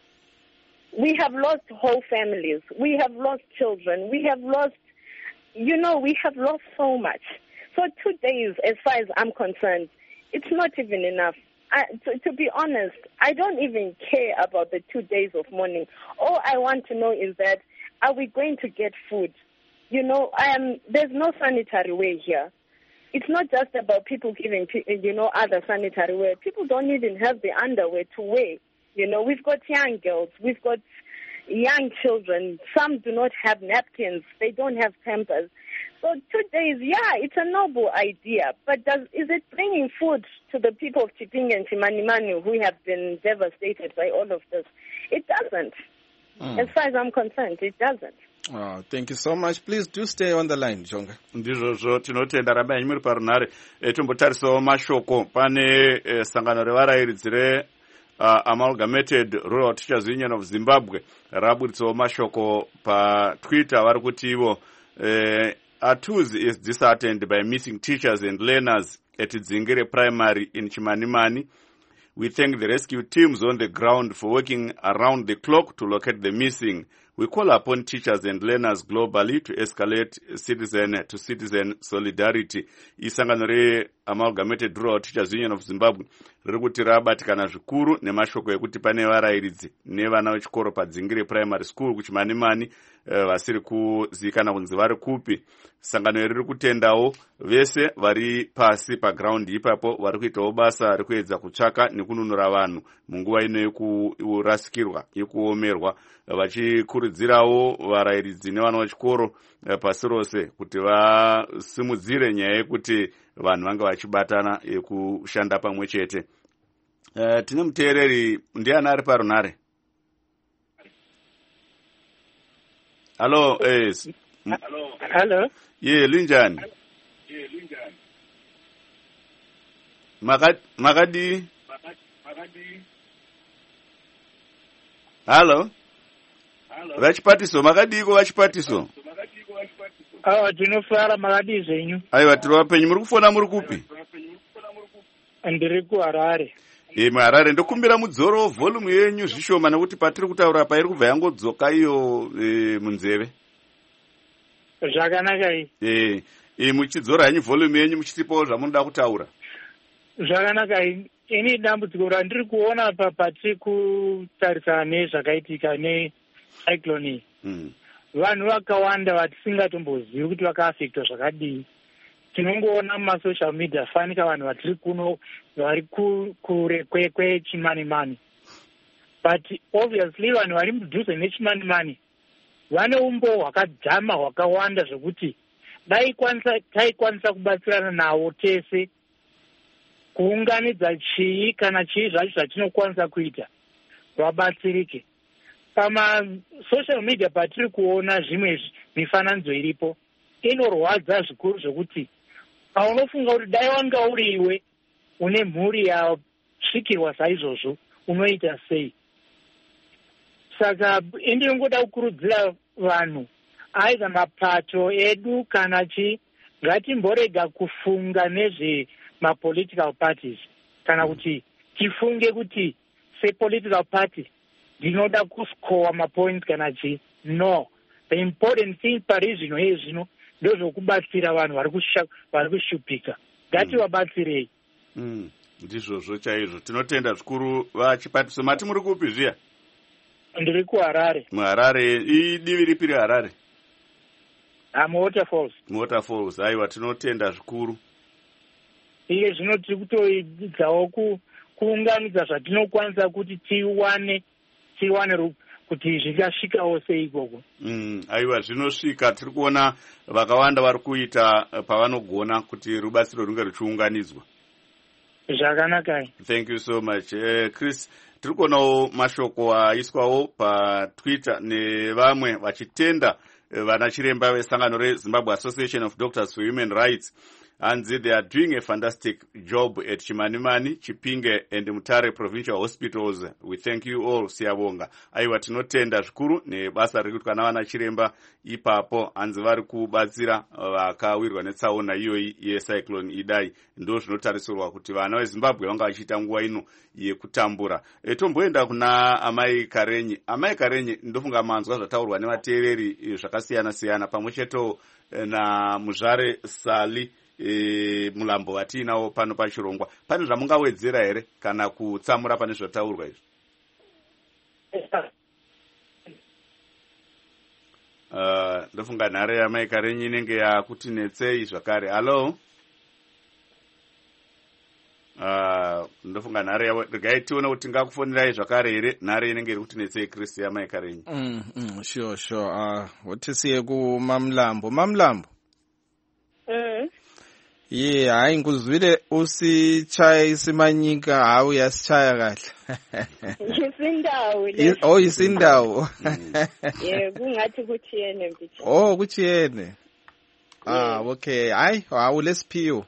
Speaker 11: We have lost whole families. We have lost children. We have lost, we have lost so much. So 2 days, as far as I'm concerned, it's not even enough. To be honest, I don't even care about the 2 days of mourning. All I want to know is that, are we going to get food? There's no sanitary wear here. It's not just about people giving, other sanitary wear. People don't even have the underwear to wear. We've got young girls, we've got young children. Some do not have napkins. They don't have Pampers. So 2 days, it's a noble idea. But is it bringing food to the people of Chipinge and Chimanimani who have been devastated by all of this? It doesn't. As far as I'm concerned, it doesn't.
Speaker 1: Oh, thank you so much. Please do stay on the line, Jonga.
Speaker 2: Ndizvozvo tinotenda rabai muri parunhare. Tombotarisawo mashoko pane sangano revarairidzi Amalgamated Rural Teachers Union of Zimbabwe rabuditsawo mashoko paTwitter vari kuti ivo Atuz is disheartened by missing teachers and learners at Dzingire Primary in Chimanimani. We thank the rescue teams on the ground for working around the clock to locate the missing. We call upon teachers and learners globally to escalate citizen-to-citizen solidarity. Isangano re-Amalgamated Rural Teachers Union of Zimbabwe riri kuti rabatikana zvikuru nemashoko ekuti pane varairidzi nevana vechikoro paDzingire Primary School kuChimanimani vasiri kuzivikanwa kunzi vari kupi. Sangano iri riri kutendawo vese vari pasi paground ipapo vari kuitawo basa rekuedza kutsvaka nekununura vanhu munguva ino yekurasikirwa yekuomerwa, vachikurudzirawo varairidzi nevana vechikoro pasi rose kuti vasimudzire nyaya yekuti vanhu vange vachibatana yekushanda pamwe chete. Tine muteereri, ndiani ari parunhare? Hello,
Speaker 12: Hello.
Speaker 2: Ye, linjani? Makadi? Hello? Vachipatiso, makadiko vachipatiso?
Speaker 12: Tinofara makadi zvenyu.
Speaker 2: Aiwa, tiri vapenyu, muri kufona muri kupi?
Speaker 12: Ndiri kuHarare.
Speaker 2: muHarare, ndokumbira mudzoro volume yenyu zvishoma nekuti patiri kutaura pa iri kubva yangodzoka iyo munzeve.
Speaker 12: Zvakanaka iyi.
Speaker 2: Muchidzora henyu volume yenyu muchitipawo zvamunoda kutaura.
Speaker 12: Zvakanaka iyi. Ini dambudziko randiri kuona patiri kutarisana nezvakaitika necyclone. Vanhu vakawanda vatisingatombozivi kuti vakaafektwa zvakadii. Tinongoona mumasocial media fanika vanhu vatiri kuno vari kure kweChimanimani. but obviously vanhu vari mudhuze nechimanimani vane umbo hwakadzama hwakawanda zvokuti taikwanisa kubatsirana navo tese kuunganidza chii kana chii zvacho zvatinokwanisa kuita vabatsirike. Pama-social media patiri kuona zvimwe mifananidzo iripo inorwadza zvikuru zvokuti paunofunga kuti dai wanga uri iwe une mhuri yasvikirwa saizvozvo unoita sei. Saka indingoda kukurudzira vanhu aidha mapato edu kana ngatimborega kufunga nezvemapolitical parties kana kuti tifunge kuti sepolitical party ndinoda kuscowa mapoints kana no. The important thing pari zvino zvino ndozvokubatsira vanhu vari kushupika. Ngativabatsirei.
Speaker 2: Ndizvozvo chaizvo. Tinotenda zvikuru vachipatiswa. Mati muri kupi zviya?
Speaker 12: Ndiri kuHarare.
Speaker 2: MuHarare idivi ripi reHarare?
Speaker 12: Waterfalls.
Speaker 2: Waterfalls. Aiwa, tinotenda zvikuru.
Speaker 12: Iye zvino tiri kutoidzawo kuunganidza zvatinokwanisa kuti tiwane kuti zvingasvikawo sei ikoko.
Speaker 2: Aiwa, zvinosvika. Tiri kuona vakawanda vari kuita pavanogona kuti rubatsiro runge ruchiunganidzwa.
Speaker 12: Zvakanaka.
Speaker 2: Thank you so much. Chris, tiri kuonawo mashoko aiswawo paTwitter nevamwe vachitenda vana chiremba vesangano reZimbabwe Association of Doctors for Human Rights. And they are doing a fantastic job at Chimanimani, Chipinge and Mutare Provincial Hospitals. We thank you all, Siyabonga. Aiwa, tinotenda zvikuru nebasa riri kuitwa navana chiremba ipapo anzi vari kubatsira vakawirwa netsaona iyoyi yecyclone Idai. Ndo zvinotarisirwa kuti vana veZimbabwe vanga vachiita nguva ino yekutambura. Tomboenda kuna Amai Karenyi. Amai Karenyi, ndofunga manzwa zvataurwa nevateereri zvakasiyana siyana pamwecheto na Muzvare Sali mulambo vatinawo pano pachirongwa. Pane zvamungawedzera here kana kutsamura pane zvataurwa izvi? Ndofunga nhare yaMai Karenyi inenge yakutinetsei zvakare. Hello? Ndofunga nhare yavo regai tione kuti ngakufonirai zvakare here nhare inenge iri kutinetsei Kristi yaMai Karenyi.
Speaker 1: Sure. Wotisiye kuMamlambo. Mamlambo. Hayi ngikuzwile usichaya isimanyika hawu yasichaya kahle.
Speaker 8: Isindawo le.
Speaker 1: Isindawo.
Speaker 8: Kungathi kuthiyene mbithi.
Speaker 1: Kuthiyene. Okay. Hayi lesiphiwo.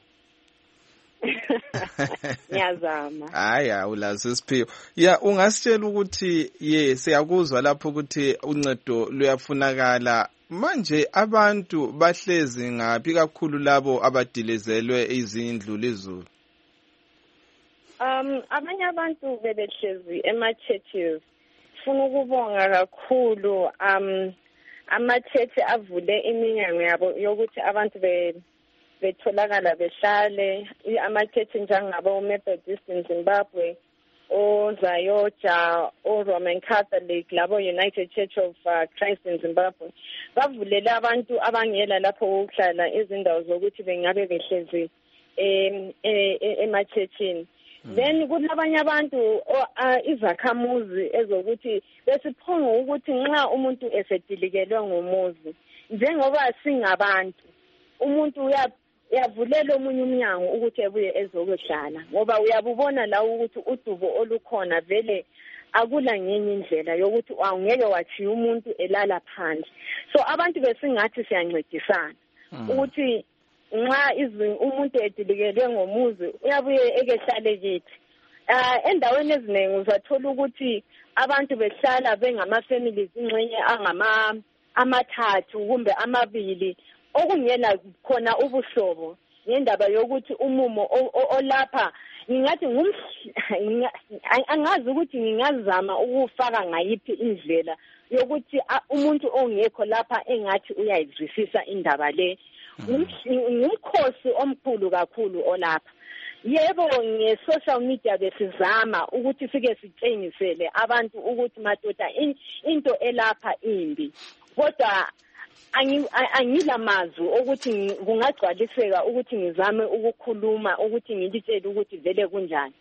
Speaker 8: Ngiyazama.
Speaker 1: Hayi awulazi isiphiwo. Ungasitshela ukuthi siyakuzwa lapho ukuthi uncedo luyafunakala. Manje abantu bahlezi ngaphi kakhulu labo abadilezelwe izindlu lezulu?
Speaker 8: Abanye abantu bebehlezi ema-churches. Sifuna ukubonga kakhulu ama-church avule iminyango yabo yokuthi abantu betholakala behlale. Ama-church njengabo Methodist in Zimbabwe, Zayoja, Roman Catholic, labo United Church of Christ in Zimbabwe. Bavulela abantu abangela lapho ukuhlala izindawo zokuthi bengabe behlezi ema-churchini. Then kulabanye abantu izakhamuzi ezokuthi besiphonga ukuthi nxa umuntu esedilikelwe ngomuzi njengoba singabantu umuntu uyavulela omunye umnyango ukuthi ebuye ezokuhlala ngoba uyabubona la ukuthi udubo olukhona vele akula ngenye indlela yokuthi awungeke wathi umuntu elala phandle. So abantu besingathi siyancedisana ukuthi nxa umuntu edilikelwe ngomuzi uyabuye ekehlale kithi. Endaweni eziningi uzathola ukuthi abantu behlala bengama-families ingxenye amathathu kumbe amabili okungela khona ubuhlobo ngendaba yokuthi umumo olapha ngingathi angazi ukuthi ngingazama ukufaka ngayiphi indlela yokuthi umuntu ongekho lapha engathi uyayizwisisa indaba le. Ngumkhosi omkhulu kakhulu olapha. Yebo nge-social media besizama ukuthi sike sitshengisele abantu ukuthi madoda into elapha imbi. Kodwa angilamazwi ukuthi kungagcwaliseka ukuthi ngizame ukukhuluma ukuthi ngilitshele ukuthi vele kunjani.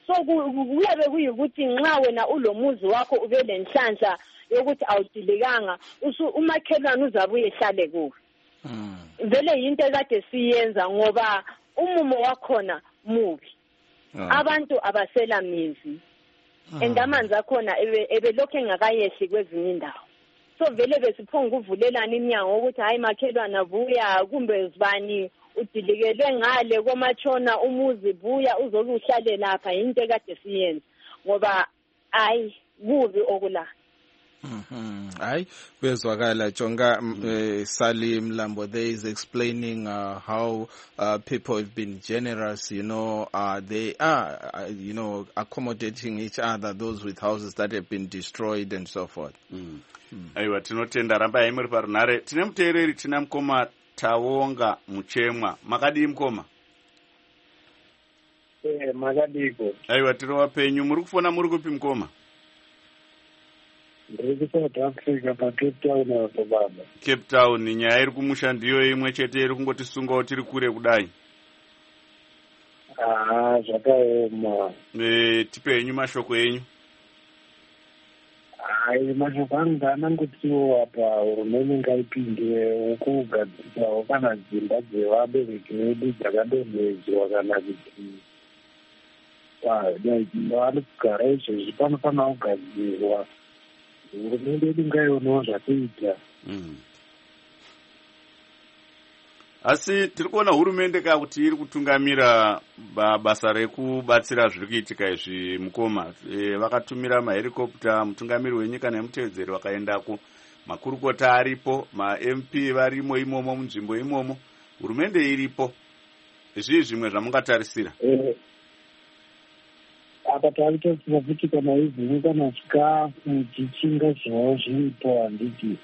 Speaker 8: so kuyabe kuyikuthi nxa wena ulomuzi wakho ube lenhlanhla yokuthi awudilikanga umakhelwane uzabuye ehlale kuwe. Vele yinto ekade siyenza ngoba umumo wakhona mubi. Abantu abasela mizi and amanzi akhona ebelokhu engakayehli kwezinye indawo. So vele besiphonga ukuvulelana iminyango ukuthi hayi makhelwane buya kumbe zibani udilikelwe ngale komatshona umuzi buya uzoke uhlale lapha into ekade siyenza ngoba ayi kubi okula.
Speaker 1: Aye, bezwakala Jonga Salim Lambo there is explaining how people have been generous, they are, accommodating each other, those with houses that have been destroyed and so forth.
Speaker 2: Aiwa, tinotenda ramba imuri parunare. Tine muteereri tina mukoma Tawonga Muchemwa. Makadi mkoma?
Speaker 13: Makadiko.
Speaker 2: Aiwa, tirowa penyu. Muri kufona muri kupi mkoma?
Speaker 13: Ndiri South Africa pa Cape Town apo baba.
Speaker 2: Cape Town ni nyaya iri kumusha ndiyo imwe chete iri kungotisunga tiri kure kudai.
Speaker 13: Zvakaoma.
Speaker 2: Tipenyu mashoko enyu.
Speaker 13: Mashoko anga anangotiwo apa hurumende ngaipinde ukugadzirawo kana dzimba dzevabereki vedu dzakadonhedzwa kana kuti vari kugara izvozvi panofanira kugadzirwa. Hurumende yedu ngaionawo zvatoita.
Speaker 2: Asi tiri kuona hurumende kuti iri kutungamira basa rekubatsira zviri kuitika izvi mukoma. Vakatumira mahelikopta, mutungamiri wenyika nemutedzeri vakaendako, makurukota aripo, ma-MP varimo imomo munzvimbo imomo, hurumende iripo. Izvi zvimwe zvamungatarisira.
Speaker 13: Apa taritarisira kuti kana izvini kana chikafu chichinga zvavo zviripo handiti.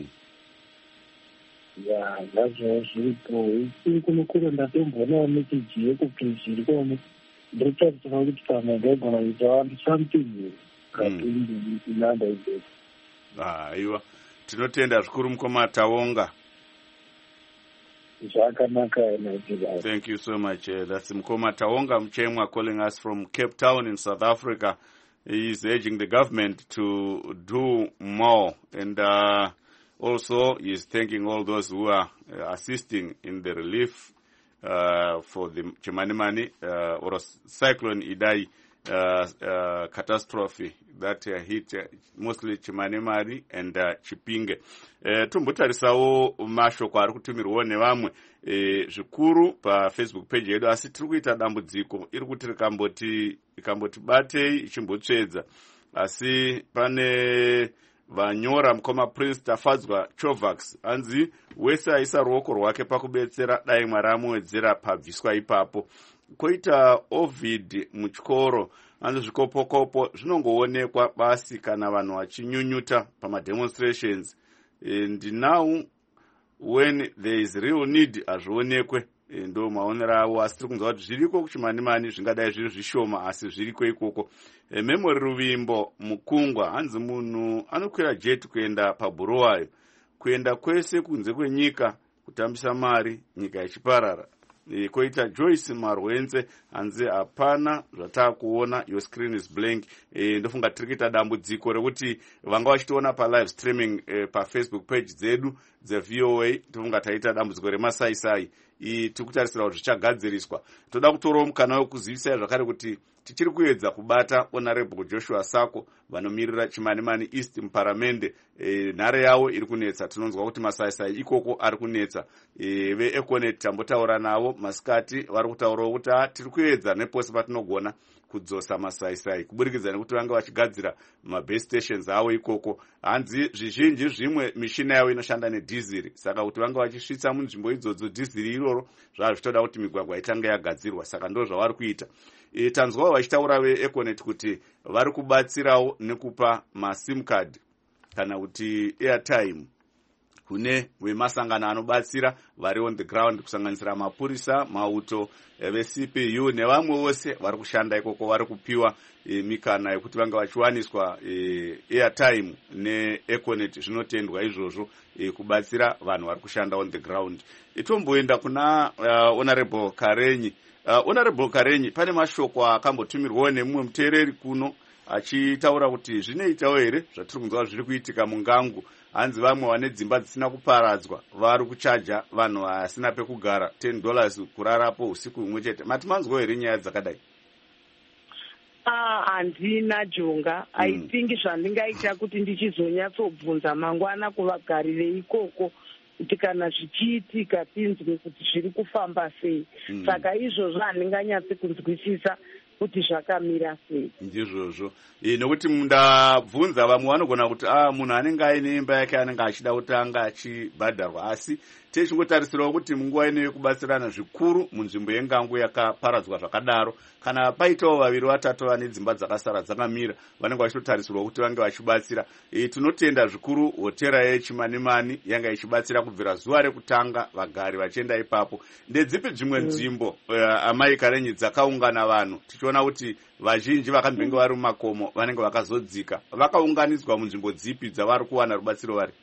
Speaker 13: Zvazvo zviripo. Isi kunokura ndatombonawo meseji yekupushi irikomo. Ndinotarisira kuti kana ndaigona kuita something katindinanda izvozvo.
Speaker 2: Aiwa, tinotenda zvikuru mukoma Tawonga. Thank you so much. That's Mkoma Tawonga Muchemwa calling us from Cape Town in South Africa. He is urging the government to do more, and also he is thanking all those who are assisting in the relief for the Chimanimani or Cyclone Idai catastrophe that hit mostly Chimanimani and Chipinge. Tumbutarisawo mashoko ari kutumirwawo nevamwe zvikuru paFacebook page yedu, asi tiri kuita dambudziko iri kuti ikamboti batei ichimbotsvedza, asi pane vanyora mukoma Prince Tafadzwa Chovax anzi wese aisa ruoko rwake pakubetsera dai Mwari amuwedzera pabviswa ipapo. Koita Ovid Muchikoro anzi zvikopokopo zvinongoonekwa basi kana vanhu vachinyunyuta pamademonstrations, and now when there is real need azvionekwe. Ndo maonero avo, asi tiri kunzwa kuti zviriko kuchimanimani zvingadai zviri zvishoma asi zviriko ikoko. Memory Ruvimbo Mukungwa hanzi munhu anokwira jet kuenda paBuruwayo, kuenda kwese kunze kwenyika kutambisa mari, nyika ichiparara. Koita Joyce Marwenze hanzi hapana zvatakuona, your screen is blank. Ndofunga tiri kuita dambudziko rekuti vanga vachitiona pa live streaming pa Facebook page dzedu dzeVOA, ndofunga taita dambudziko remasaisai. Tiri kutarisira kuti zvichagadziriswa. Toda kutorawo mukana wekuzivisai zvakare kuti tichiri kuedza kubata Honorable Joshua Sako vanomirira Chimanimani East muparamende. Nhare yavo iri kunetsa, tinonzwa kuti masaisai ikoko ari kunetsa. VeEconet tambotaura navo masikati vari kutaurawo kuti tiri kuedza nepose patinogona kudzosa masaisai kuburikidza nekuti vanga vachigadzira mabase stations avo ikoko. Hanzi zvizhinji zvimwe mishina yavo inoshanda nedhiziri, saka kuti vanga vachisvitsa munzvimbo idzodzo dhiziri iroro zvazvitoda kuti migwagwa itange yagadzirwa, saka ndo zvavari kuita. Tanzwawo vachitaura veEconet kuti vari kubatsirawo nekupa maSIM card kana kuti airtime kune vemasangano anobatsira vari on the ground, kusanganisira mapurisa, mauto, veCPU nevamwe vose vari kushanda ikoko, vari kupiwa mikana yekuti vanga vachiwaniswa airtime neEconet. Zvinotendwa izvozvo kubatsira vanhu vari kushanda on the ground. Itomboenda kuna Honorable Karenyi. Honorable Karenyi, pane mashoko akambotumirwawo nemumwe muteereri kuno achitaura kuti zvinoitawo here zvatiri kunzwa zviri kuitika mungangu. Hanzi vamwe vane dzimba dzisina kuparadzwa vari kuchaja vanhu vasina pekugara $10 kurarapo usiku umwe chete. Mati manzwa here nyaya dzakadai?
Speaker 7: Handina Jonga. I think zvandingaita kuti ndichizonyatsobvunza mangwana kuvagari veikoko kuti kana zvichiitika tinzwe kuti zviri kufamba sei. Saka izvozvo handinganyatsi kunzwisisa kuti zvakamira sei.
Speaker 2: Ndizvozvo. Nokuti ndabvunza vamwe vanogona kuti munhu anenge aine imba yake anenge achida kutanga achibhadharwa, asi techingotarisirawo kuti munguva ino yekubatsirana zvikuru munzvimbo yengangu yakaparadzwa zvakadaro, kana paitawo vaviri vatatu vane dzimba dzakasara dzakamira vanenge vachitotarisirwa kuti vange vachibatsira. Tinotenda zvikuru hotera yeChimanimani yanga ichibatsira kubvira zuva rekutanga vagari vachienda ipapo. Ndedzipi dzimwe nzvimbo amai Karenyi dzakaungana vanhu tichiona kuti vazhinji vakambenge vari mumakomo vanenge vakazodzika vakaunganidzwa munzvimbo dzipi dzavari kuwana rubatsiro vari?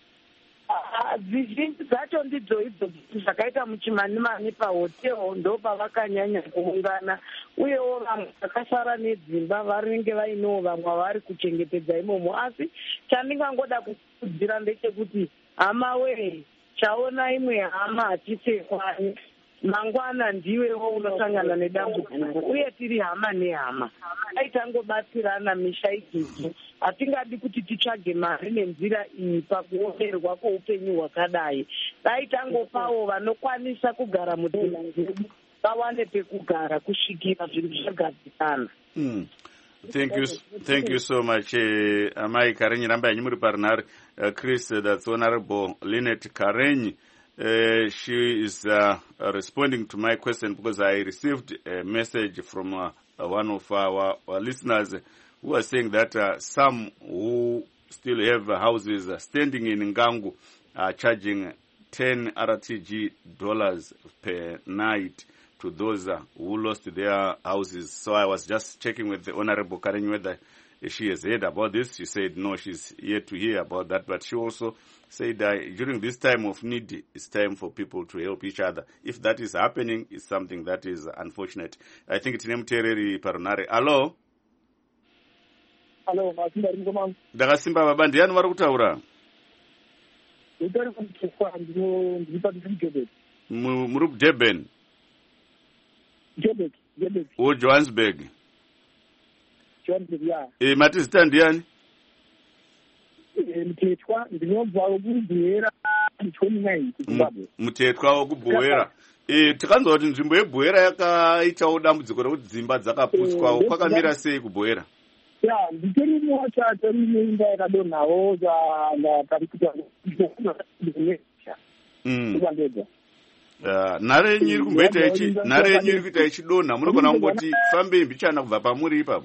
Speaker 7: Zizhinji dzacho ndidzo idzo zvakaita muChimanimani pahotero ndo pavakanyanya kuungana, uyewo vamwe vakasara nedzimba vanenge vainewo vamwe vari kuchengetedza imomo. Asi chandingangoda kukudzira ndechekuti hama wee, chaona imwe hama hachisekwani. Mangwana ndiwewo unosangana nedambudziko, uye tiri hama nehama. Dai tangobatsirana misha idzidzi, hatingadi kuti titsvage mari nenzira iyi pakuonerwa kweupenyu hwakadai. Dai tangopawo vanokwanisa kugara mudzimba dzedu vawane pekugara kusvikira zvinhu zvagadzikana.
Speaker 2: Thank you so much, Amai Karenyi. Ramba yanyu muri parinare. Chris, that's Honorable Lynette Karenyi. She is responding to my question because I received a message from one of our listeners who was saying that some who still have houses standing in Ngangu are charging $10 RTG per night to those who lost their houses. So I was just checking with the Honorable Karenyi whether she has heard about this. She said no, she's yet to hear about that, but she also said that during this time of need, it's time for people to help each other. If that is happening, it's something that is unfortunate. I think it's named Tereri Paranare. Hello?
Speaker 13: Hello, Masimba Ringomang.
Speaker 2: Dagasimba baba, ndiani vari kutaura? Muri Durban?
Speaker 13: Joburg.
Speaker 2: O Johannesburg?
Speaker 13: Johannesburg, yeah.
Speaker 2: Mati zita ndiani?
Speaker 13: Mtetwa ndinobva kubhuera 29 kuZimbabwe.
Speaker 2: Mtetwa wokubhuera. Tikanzwa kuti nzvimbo yebhuera yakaitawo dambudziko rekuti dzimba dzakaputswawo, kwakamira sei kubhuera?
Speaker 13: Ya, nditori mota tori neimba yakadonhawo pari kuti
Speaker 2: nhare yenyu iri kuita ichidonha, munogona kungoti fambei mbichana kubva pamuri ipapo.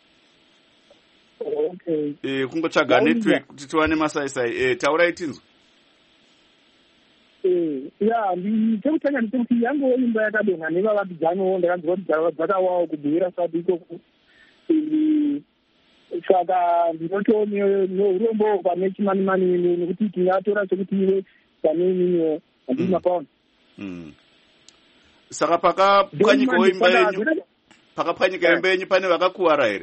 Speaker 2: Kungotsvaga network kuti tiwane masaisai. Taurai tinzwe.
Speaker 13: Ya, chekutanga ndechekuti yangowo imba yakadonha nevavakidzaniwo ndakanzwa kuti dzakawawo kubhuira sati ikoko. Saka ndinoto neurombo pane Chimanimani nekuti tingatora chekuti iwe pane imwe handina paona.
Speaker 2: Saka pakapwanyikawo imba yenyu, pakapwanyika imba yenyu pane vakakuwara here?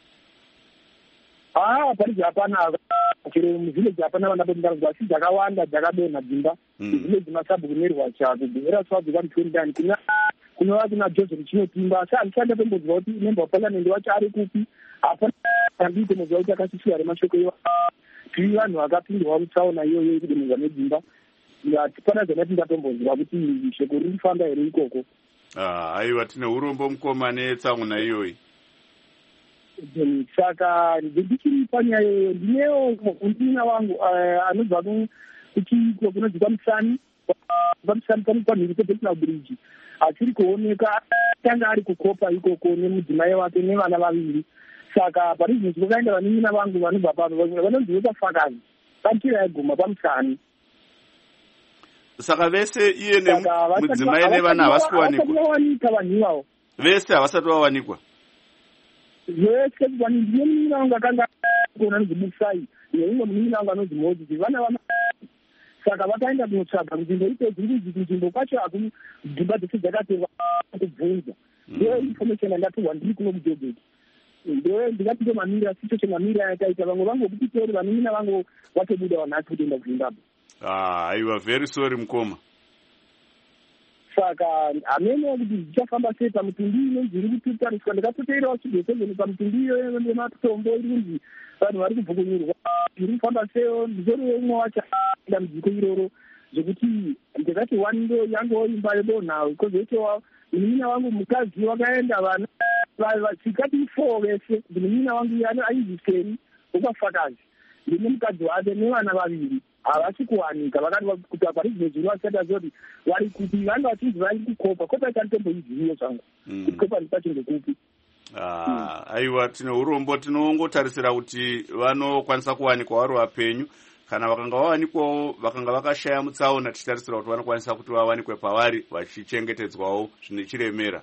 Speaker 13: Pari hapana, chero muvhileji hapana vana pendangwa, asi dzakawanda dzakadonha dzimba. Muvhileji masabhu kunerwa chako, bhera swabhu kwamutondani kunova kuna Joseph Chinotimba. Asi handishanda pembozwa kuti member of parliament wacho ari kupi. Hapana handiti muzwa kuti akasisira remashoko iwa. Tiri vanhu vakapindwa mutsaona iyoyo yekudonhedzwa nedzimba. Tipana zvanati ndapembozwa kuti shoko riri kufamba here ikoko.
Speaker 2: Aiwa, tine urombo mukoma netsaona iyoyi.
Speaker 13: Saka ndichiri panyaya iyoyo ndinewo mundina wangu anobva kuti kunonzi pamusani pamhiri pePetinal Bridge achiri kuoneka tanga ari kukopa ikoko nemudzimai wake nevana vaviri. Saka pari zvinhu zvakaenda vanin'ina vangu vanobva pano vanonzi vepafakazi pachira yaguma pamusani.
Speaker 2: Saka vese iye nemudzimai nevana havasi
Speaker 13: kuwanikwa vanhu ivavo
Speaker 2: vese havasati vawanikwa.
Speaker 13: Vese ndiye munin'ina wangu akanga kuona nezibusai neimwe munin'ina wangu anonzi Moses vana vana. saka vakaenda kunotsvaga nzvimbo ipedzi kuti nzvimbo kwacho dzimba dzese dzakatorwa kubvunza ndo information yandapiwa ndiri kuno kujobheki ndo ndingati ndo mamira sicho chemamira yakaita vamwe vangokupitori vanonyina vango watobuda wanhasi kutoenda kuzimbabwe.
Speaker 2: Aiwa, very sorry mukoma.
Speaker 13: Saka amene kuti zvichafamba sei pamutumbi inonzi iri kutariswa ndakatoteerawo chidesezeni pamutumbi iyoyo nematombo iri kunzi vanhu vari kubvukunyurwa iri kufamba seyo nditoriwo umwe wacho dambudziko iroro zvekuti ndakati wani ndo yangewo imba yedonha ikozoitewa munin'ina wangu mukadzi wakaenda vana vasikati 4 vese munin'ina wangu aiziseri wokafakazi ndine mukadzi wake nevana vaviri havasi kuwanika vakati kuti aparizve zvino vasati azoti vari kuti vanga vachinzi vari kukopa kopa ikanitomboiziviwo zvangu kuti kopa ndipacho ndekupi.
Speaker 2: Aiwa, tine urombo tinongotarisira kuti vanokwanisa kuwanikwa vari vapenyu kana vakanga vawanikwawo vakanga vakashaya mutsaona tichitarisira kuti vanokwanisa kuti vawanikwe pavari vachichengetedzwawo zvine chiremera.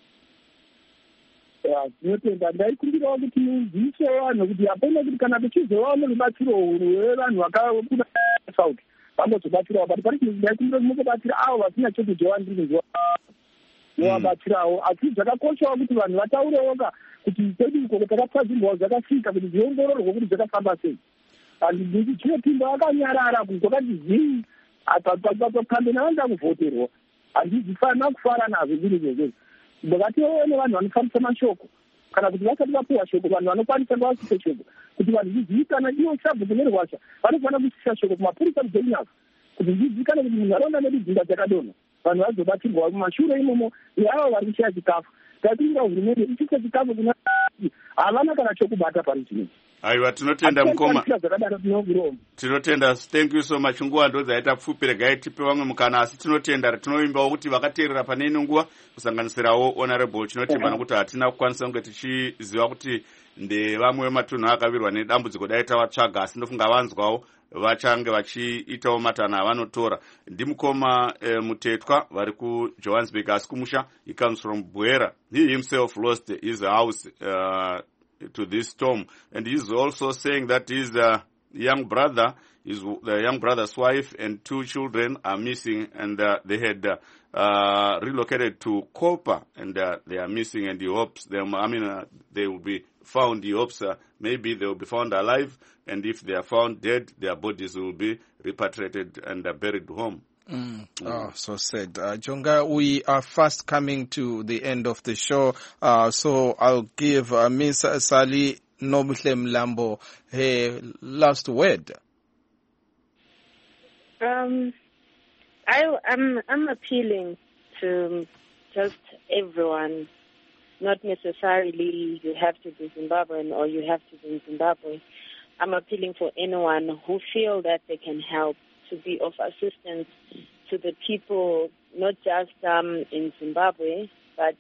Speaker 13: Tinotenda ndaikumbirawo kuti muziise vanhu kuti hapana kuti kana tichizovawo nerubatsiro rwevanhu vakakuna sauti vangozobatsirawo but pari ndaikumbira kuti mukubatsira avo vasina chekudyiwa ndiri novabatsirawo asi zvakakoshawo kuti vanhu vataurewo kuti kwedu iko takapfadzirwawo zvakasvika kuti zviongororwe kuti zvakafamba sei handii chinopinda vakanyarara kwakati zii pambe navanga kuvhoterwa handizifana kufara nazvo zviri izvozvo vakatiwo nevanhu vanofambisa mashoko kana kuti vasati vapuwa shoko vanhu vanokwanisa ngavasise shoko kuti vanhu zvizivikana iwo sabhuku nerwasha vanofanira kusisa shoko kumapurisa kudzeinavo kuti zvizivikane kuti munharaunda medu dzimba dzakadonha vanhu vazobatsirwa mumashure imomo neavo vari kushaya chikafu tatingira hurumende ichise chikafu kuna havana kana chokubata pari chino.
Speaker 2: Aiwa, tinotenda mukoma. Tinotenda, thank you so much. Nguva ndo dzaita pfupi, regai tipe vamwe mukana, asi tinotenda tinoimbawo kuti vakateerera pane ino nguva kusanganisirawo honorable Chinotimba nokuti hatina kukwanisa kunge tichiziva kuti ndevamwe vematunhu akavirwa nedambudziko dai tavatsvaga, asi ndofunga vanzwawo vachange vachiitawo matana avanotora. Ndimukoma Mutetwa vari kuJohannesburg, asi kumusha he comes from Bwera. He himself lost his house to this storm, and he's also saying that his young brother's wife and 2 children are missing, and they had relocated to Kopa, and they are missing, and he hopes them, they will be found. He hopes maybe they will be found alive, and if they are found dead, their bodies will be repatriated and buried home.
Speaker 1: Oh, so sad. Jonga, we are fast coming to the end of the show, so I'll give Ms. Sally Nobuhle Mlambo her last word.
Speaker 8: I'm appealing to just everyone, not necessarily you have to be Zimbabwean or you have to be in Zimbabwe. I'm appealing for anyone who feel that they can help to be of assistance to the people, not just in Zimbabwe, but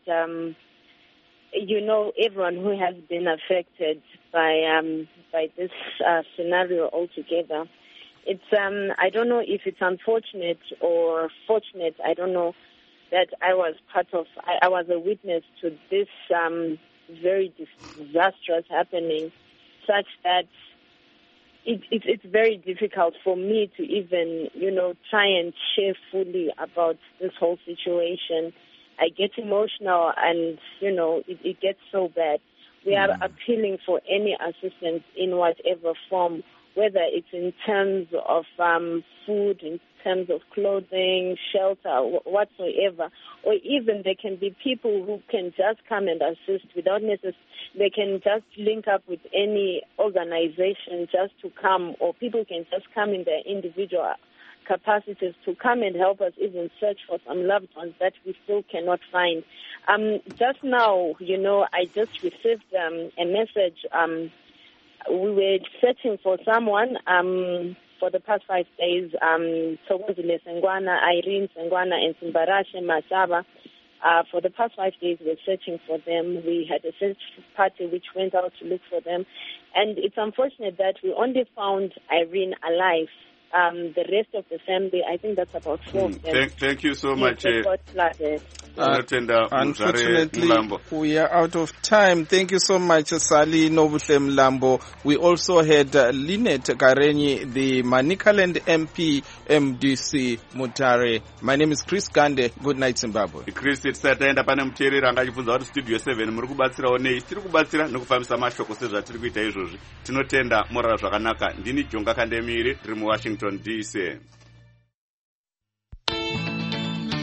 Speaker 8: everyone who has been affected by this scenario altogether. It's I don't know if it's unfortunate or fortunate. I don't know that I was I was a witness to this very disastrous happening, such that it's very difficult for me to even, try and share fully about this whole situation. I get emotional and, it gets so bad. We are appealing for any assistance in whatever form, whether it's in terms of food, in terms of clothing, shelter, whatsoever, or even there can be people who can just come and assist without they can just link up with any organization just to come, or people can just come in their individual capacities to come and help us even search for some loved ones that we still cannot find. Just now, I just received a message. We were searching for someone for the past 5 days. Thokozile Sengwana, Irene Sengwana, and Simbarashe Masaba. For the past 5 days, we were searching for them. We had a search party which went out to look for them. And it's unfortunate that we only found Irene alive. The rest of the family, I think that's about 4 of them.
Speaker 2: Thank you so much.
Speaker 8: They got flooded.
Speaker 1: Unfortunately, we are out of time. Thank you so much, Sali Nobuhle Mlambo. We also had Lynette Karenyi, the Manicaland MP, MDC Mutare. My name is Chris Gande. Good night, Zimbabwe.
Speaker 2: Chris, titaenda pane muteereri angachibvunza kuti Studio 7 muri kubatsirawo nei? Tiri kubatsira nekufambisa mashoko sezvatiri kuita izvozvi. Tinotenda morara zvakanaka. Ndini Jonga Kandemiri, tiri muWashington DC.